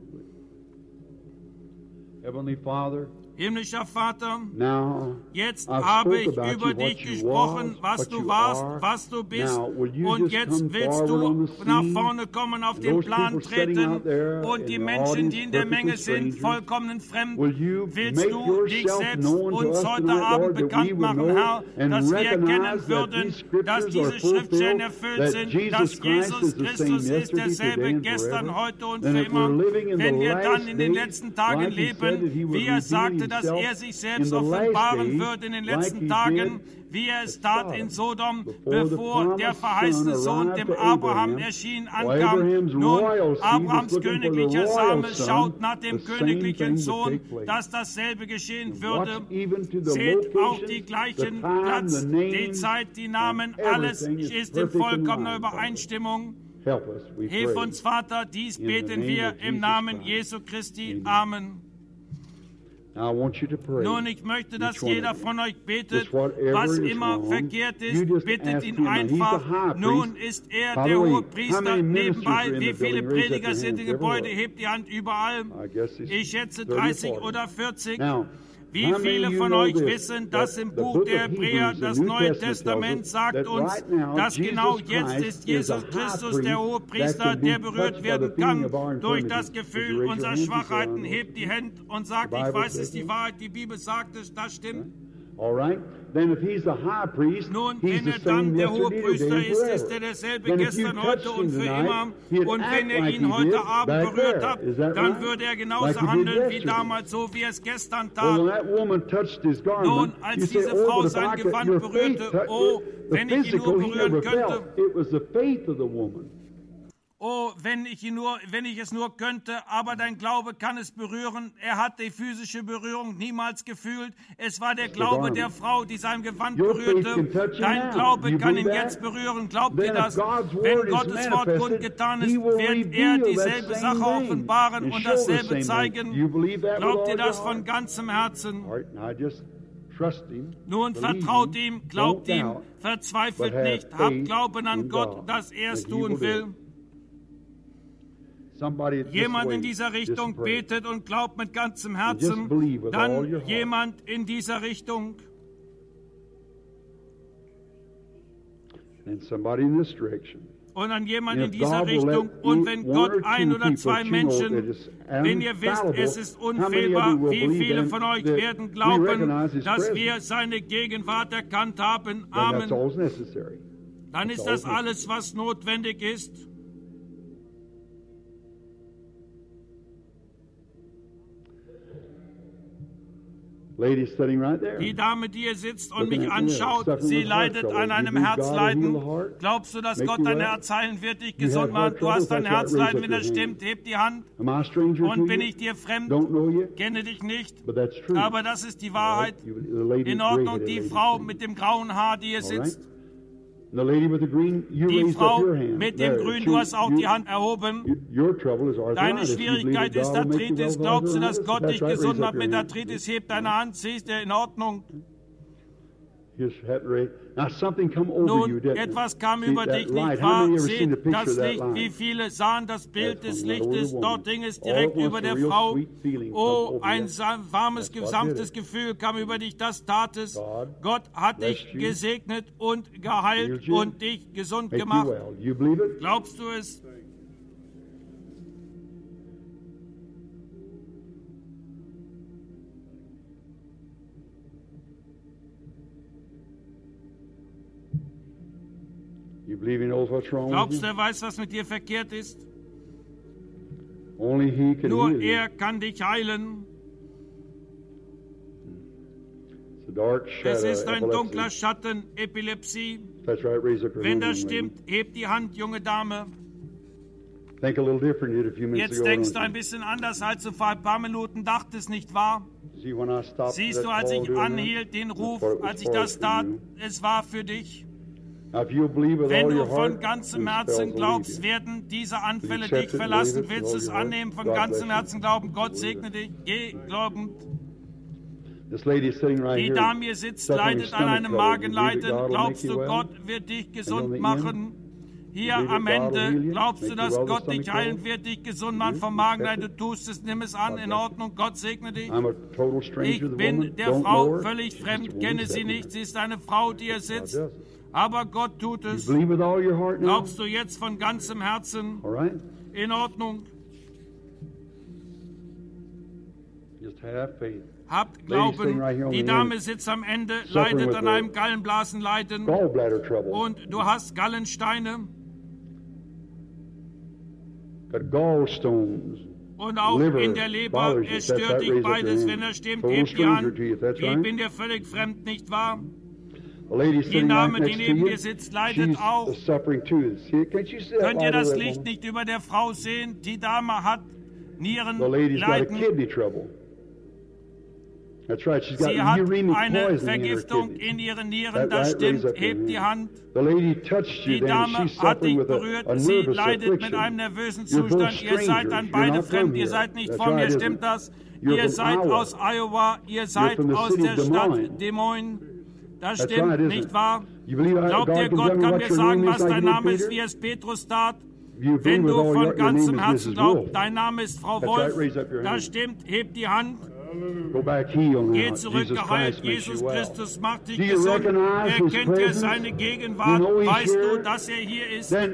Heavenly Father, Himmlischer Vater, jetzt habe ich über dich gesprochen, was du warst, was du bist, und jetzt willst du nach vorne kommen, auf den Plan treten, und die Menschen, die in der Menge sind, vollkommen fremd, willst du dich selbst uns heute Abend bekannt machen, Herr, dass wir erkennen würden, dass diese Schriftstellen erfüllt sind, dass Jesus Christus ist derselbe gestern, heute und für immer. Wenn wir dann in den letzten Tagen leben, wie er sagte, dass er sich selbst offenbaren wird in den letzten Tagen, wie er es tat in Sodom, bevor der verheißene Sohn dem Abraham erschien, ankam. Nun, Abrahams königlicher Same schaut nach dem königlichen Sohn, dass dasselbe geschehen würde. Seht auch die gleichen Platz, die Zeit, die Namen, alles ist in vollkommener Übereinstimmung. Hilf uns, Vater, dies beten wir im Namen Jesu Christi. Amen. Now I want you to pray. Nun, ich möchte, dass Each one jeder of you. von euch betet, Just whatever was is immer wrong, verkehrt you ist, just bittet ask ihn him, and he's the einfach. high Nun priest. ist er By der the way, hohe how Priester many ministers nebenbei. are in Wie the viele building? Raise up Prediger your sind im hands Gebäude? everywhere. Hebt die Hand überall. I guess it's Ich schätze 30 or 30 40. oder 40. Now, Wie how many viele of you von know euch this, wissen, dass that im the Buch book der of Hebräer Hebrews, the das New Neue Testament Testament tells us sagt that uns, right now dass genau Jesus jetzt Christ ist is a Jesus high Christus der priest hohe that Priester, can be der berührt touched by the werden feeling of kann our durch infirmities. das Would you Gefühl raise your unserer hand and say, I Schwachheiten. know? Hebt die Hände und sagt, The ich Bible weiß, es says ist die so. Wahrheit, die Bibel sagt es, das stimmt. All right. Then if he's the high priest, Nun, he's wenn the er dann same der hohe yesterday, Priester today, and ist, ist forever. er derselbe Then if you gestern, heute touched und him für tonight, immer. he'd Und act wenn er like ihn he heute did Abend back berührt there. hat, Is that dann right? würde er Like genauso he did handeln wie yesterday. damals, so wie er es gestern Well, when tat. that woman touched his Nun, garment, als you say, diese oh, Frau but if sein I could, Gewand your faith, berührte, oh, the wenn ich ihn nur physical he berühren never könnte. felt. It was the faith of the woman. Oh, wenn ich es nur könnte, aber dein Glaube kann es berühren. Er hat die physische Berührung niemals gefühlt. Es war der Glaube der Frau, die sein Gewand berührte. Dein Glaube kann ihn jetzt berühren. Glaubt ihr das? Wenn Gottes Wort kundgetan ist, wird er dieselbe Sache offenbaren und dasselbe zeigen. Glaubt ihr das von ganzem Herzen? Nun vertraut ihm, glaubt ihm, verzweifelt nicht, habt Glauben an Gott, dass er es tun will. Jemand in dieser Richtung betet und glaubt mit ganzem Herzen, dann jemand in dieser Richtung. Und dann jemand in dieser Richtung. Und wenn Gott ein oder zwei Menschen, wenn ihr wisst, es ist unfehlbar, wie viele von euch werden glauben, dass wir seine Gegenwart erkannt haben. Amen. Dann ist das alles, was notwendig ist. Die Dame, die hier sitzt und mich anschaut, sie leidet an einem Herzleiden. Glaubst du, dass Gott dein Herz heilen wird, dich gesund machen? Du hast ein Herzleiden, wenn das stimmt, heb die Hand. Und bin ich dir fremd? Kenne dich nicht. Aber das ist die Wahrheit. In Ordnung, die Frau mit dem grauen Haar, die hier sitzt. Die Frau mit dem Grün, du hast auch die Hand erhoben. Deine Schwierigkeit ist Arthritis. Glaubst du, dass Gott dich gesund macht mit Arthritis? Heb deine Hand, siehst du, in Ordnung. Nun, etwas kam über dich, nicht wahr? Seht das Licht, wie viele sahen das Bild des Lichtes, dort ging es direkt über der Frau. Oh, ein warmes, sanftes Gefühl kam über dich, das tat es. Gott hat dich gesegnet und geheilt und dich gesund gemacht. Glaubst du es? Glaubst du, er weiß, was mit dir verkehrt ist? Nur er kann dich heilen. Es ist ein dunkler Schatten, Epilepsie. Wenn das stimmt, hebt die Hand, junge Dame. Jetzt denkst du ein bisschen anders, als du vor ein paar Minuten dachtest, nicht wahr? Siehst du, als ich anhielt, den Ruf, als ich das tat, es war für dich. Wenn du von ganzem Herzen glaubst, werden diese Anfälle dich verlassen. Willst du es annehmen, von ganzem Herzen glauben? Gott segne dich. Geh glaubend. Die Dame hier sitzt, leidet an einem Magenleiden. Glaubst du, Gott wird dich gesund machen? Hier am Ende, glaubst du, dass Gott dich heilen wird, dich gesund machen vom Magenleiden? Du tust es, nimm es an, in Ordnung. Gott segne dich. Ich bin der Frau völlig fremd, kenne sie nicht. Sie ist eine Frau, die hier sitzt. Aber Gott tut es. Glaubst du jetzt von ganzem Herzen? In Ordnung. Habt Glauben. Die Dame sitzt am Ende, leidet an einem Gallenblasenleiden. Und du hast Gallensteine. Und auch in der Leber. Es stört dich beides, wenn er stimmt. Heb die Hand. Ich bin dir völlig fremd, nicht wahr? Die Dame, die neben dir sitzt, leidet auch. Könnt ihr das Licht nicht über der Frau sehen? Die Dame hat Nierenleiden. Sie hat eine Vergiftung in ihren Nieren, das stimmt. Hebt die Hand. Die Dame hat dich berührt. Sie leidet mit einem nervösen Zustand. Ihr seid an beide fremd. Ihr seid nicht von mir, stimmt das? Ihr seid aus Iowa, ihr seid aus der Stadt Des Moines. Das stimmt, nicht wahr? Glaubt ihr, Gott kann mir sagen, was dein Name ist, wie es Petrus tat? Wenn du von ganzem Herzen glaubst, dein Name ist Frau Wolf, das stimmt, hebt die Hand. Geh zurück, geheilt. Jesus Christus macht dich gesund. Erkennt ihr seine Gegenwart? Weißt du, dass er hier ist? Dann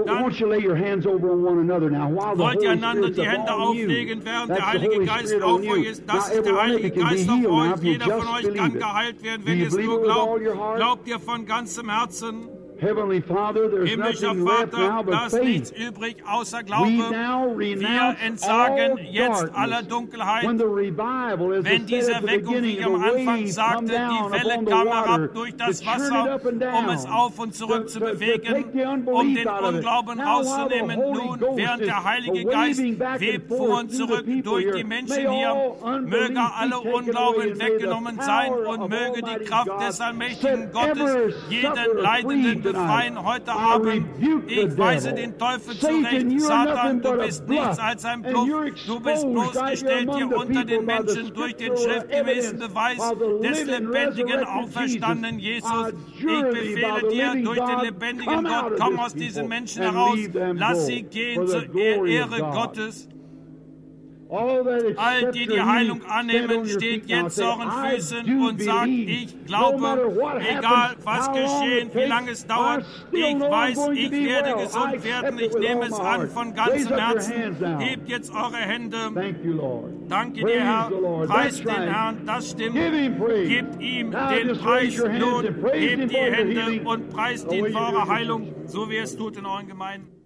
wollt ihr einander die Hände auflegen, während der Heilige Geist auf euch ist. Das ist der Heilige Geist auf euch. Jeder von euch kann geheilt werden, wenn ihr es nur glaubt. Glaubt ihr von ganzem Herzen? Himmlischer Vater, da ist nichts übrig außer Glaube. Wir entsagen jetzt aller Dunkelheit. Wenn diese Erweckung, wie ich am Anfang sagte, die Welle kam herab durch das Wasser, um es auf und zurück zu bewegen, um den Unglauben rauszunehmen. Nun, während der Heilige Geist webt vor und zurück durch die Menschen hier, möge alle Unglauben weggenommen sein und möge die Kraft des allmächtigen Gottes jeden Leidenden befreien heute Abend. Ich weise den Teufel zurecht. Satan, du bist nichts als ein Bluff. Du bist bloßgestellt hier unter den Menschen durch den schriftgemäßen Beweis des lebendigen, auferstandenen Jesus. Ich befehle dir durch den lebendigen Gott, komm aus diesen Menschen heraus. Lass sie gehen zur Ehre Gottes. All die die Heilung annehmen, steht jetzt zu euren Füßen und sagt, ich glaube, egal was geschehen, wie lange es dauert, ich weiß, ich werde gesund werden, ich nehme es an von ganzem Herzen. Hebt jetzt eure Hände. Danke dir, Herr. Preist den Herrn, das stimmt. Gebt ihm den Preis nun, hebt die Hände und preist ihn für eure Heilung, so wie es tut in euren Gemeinden.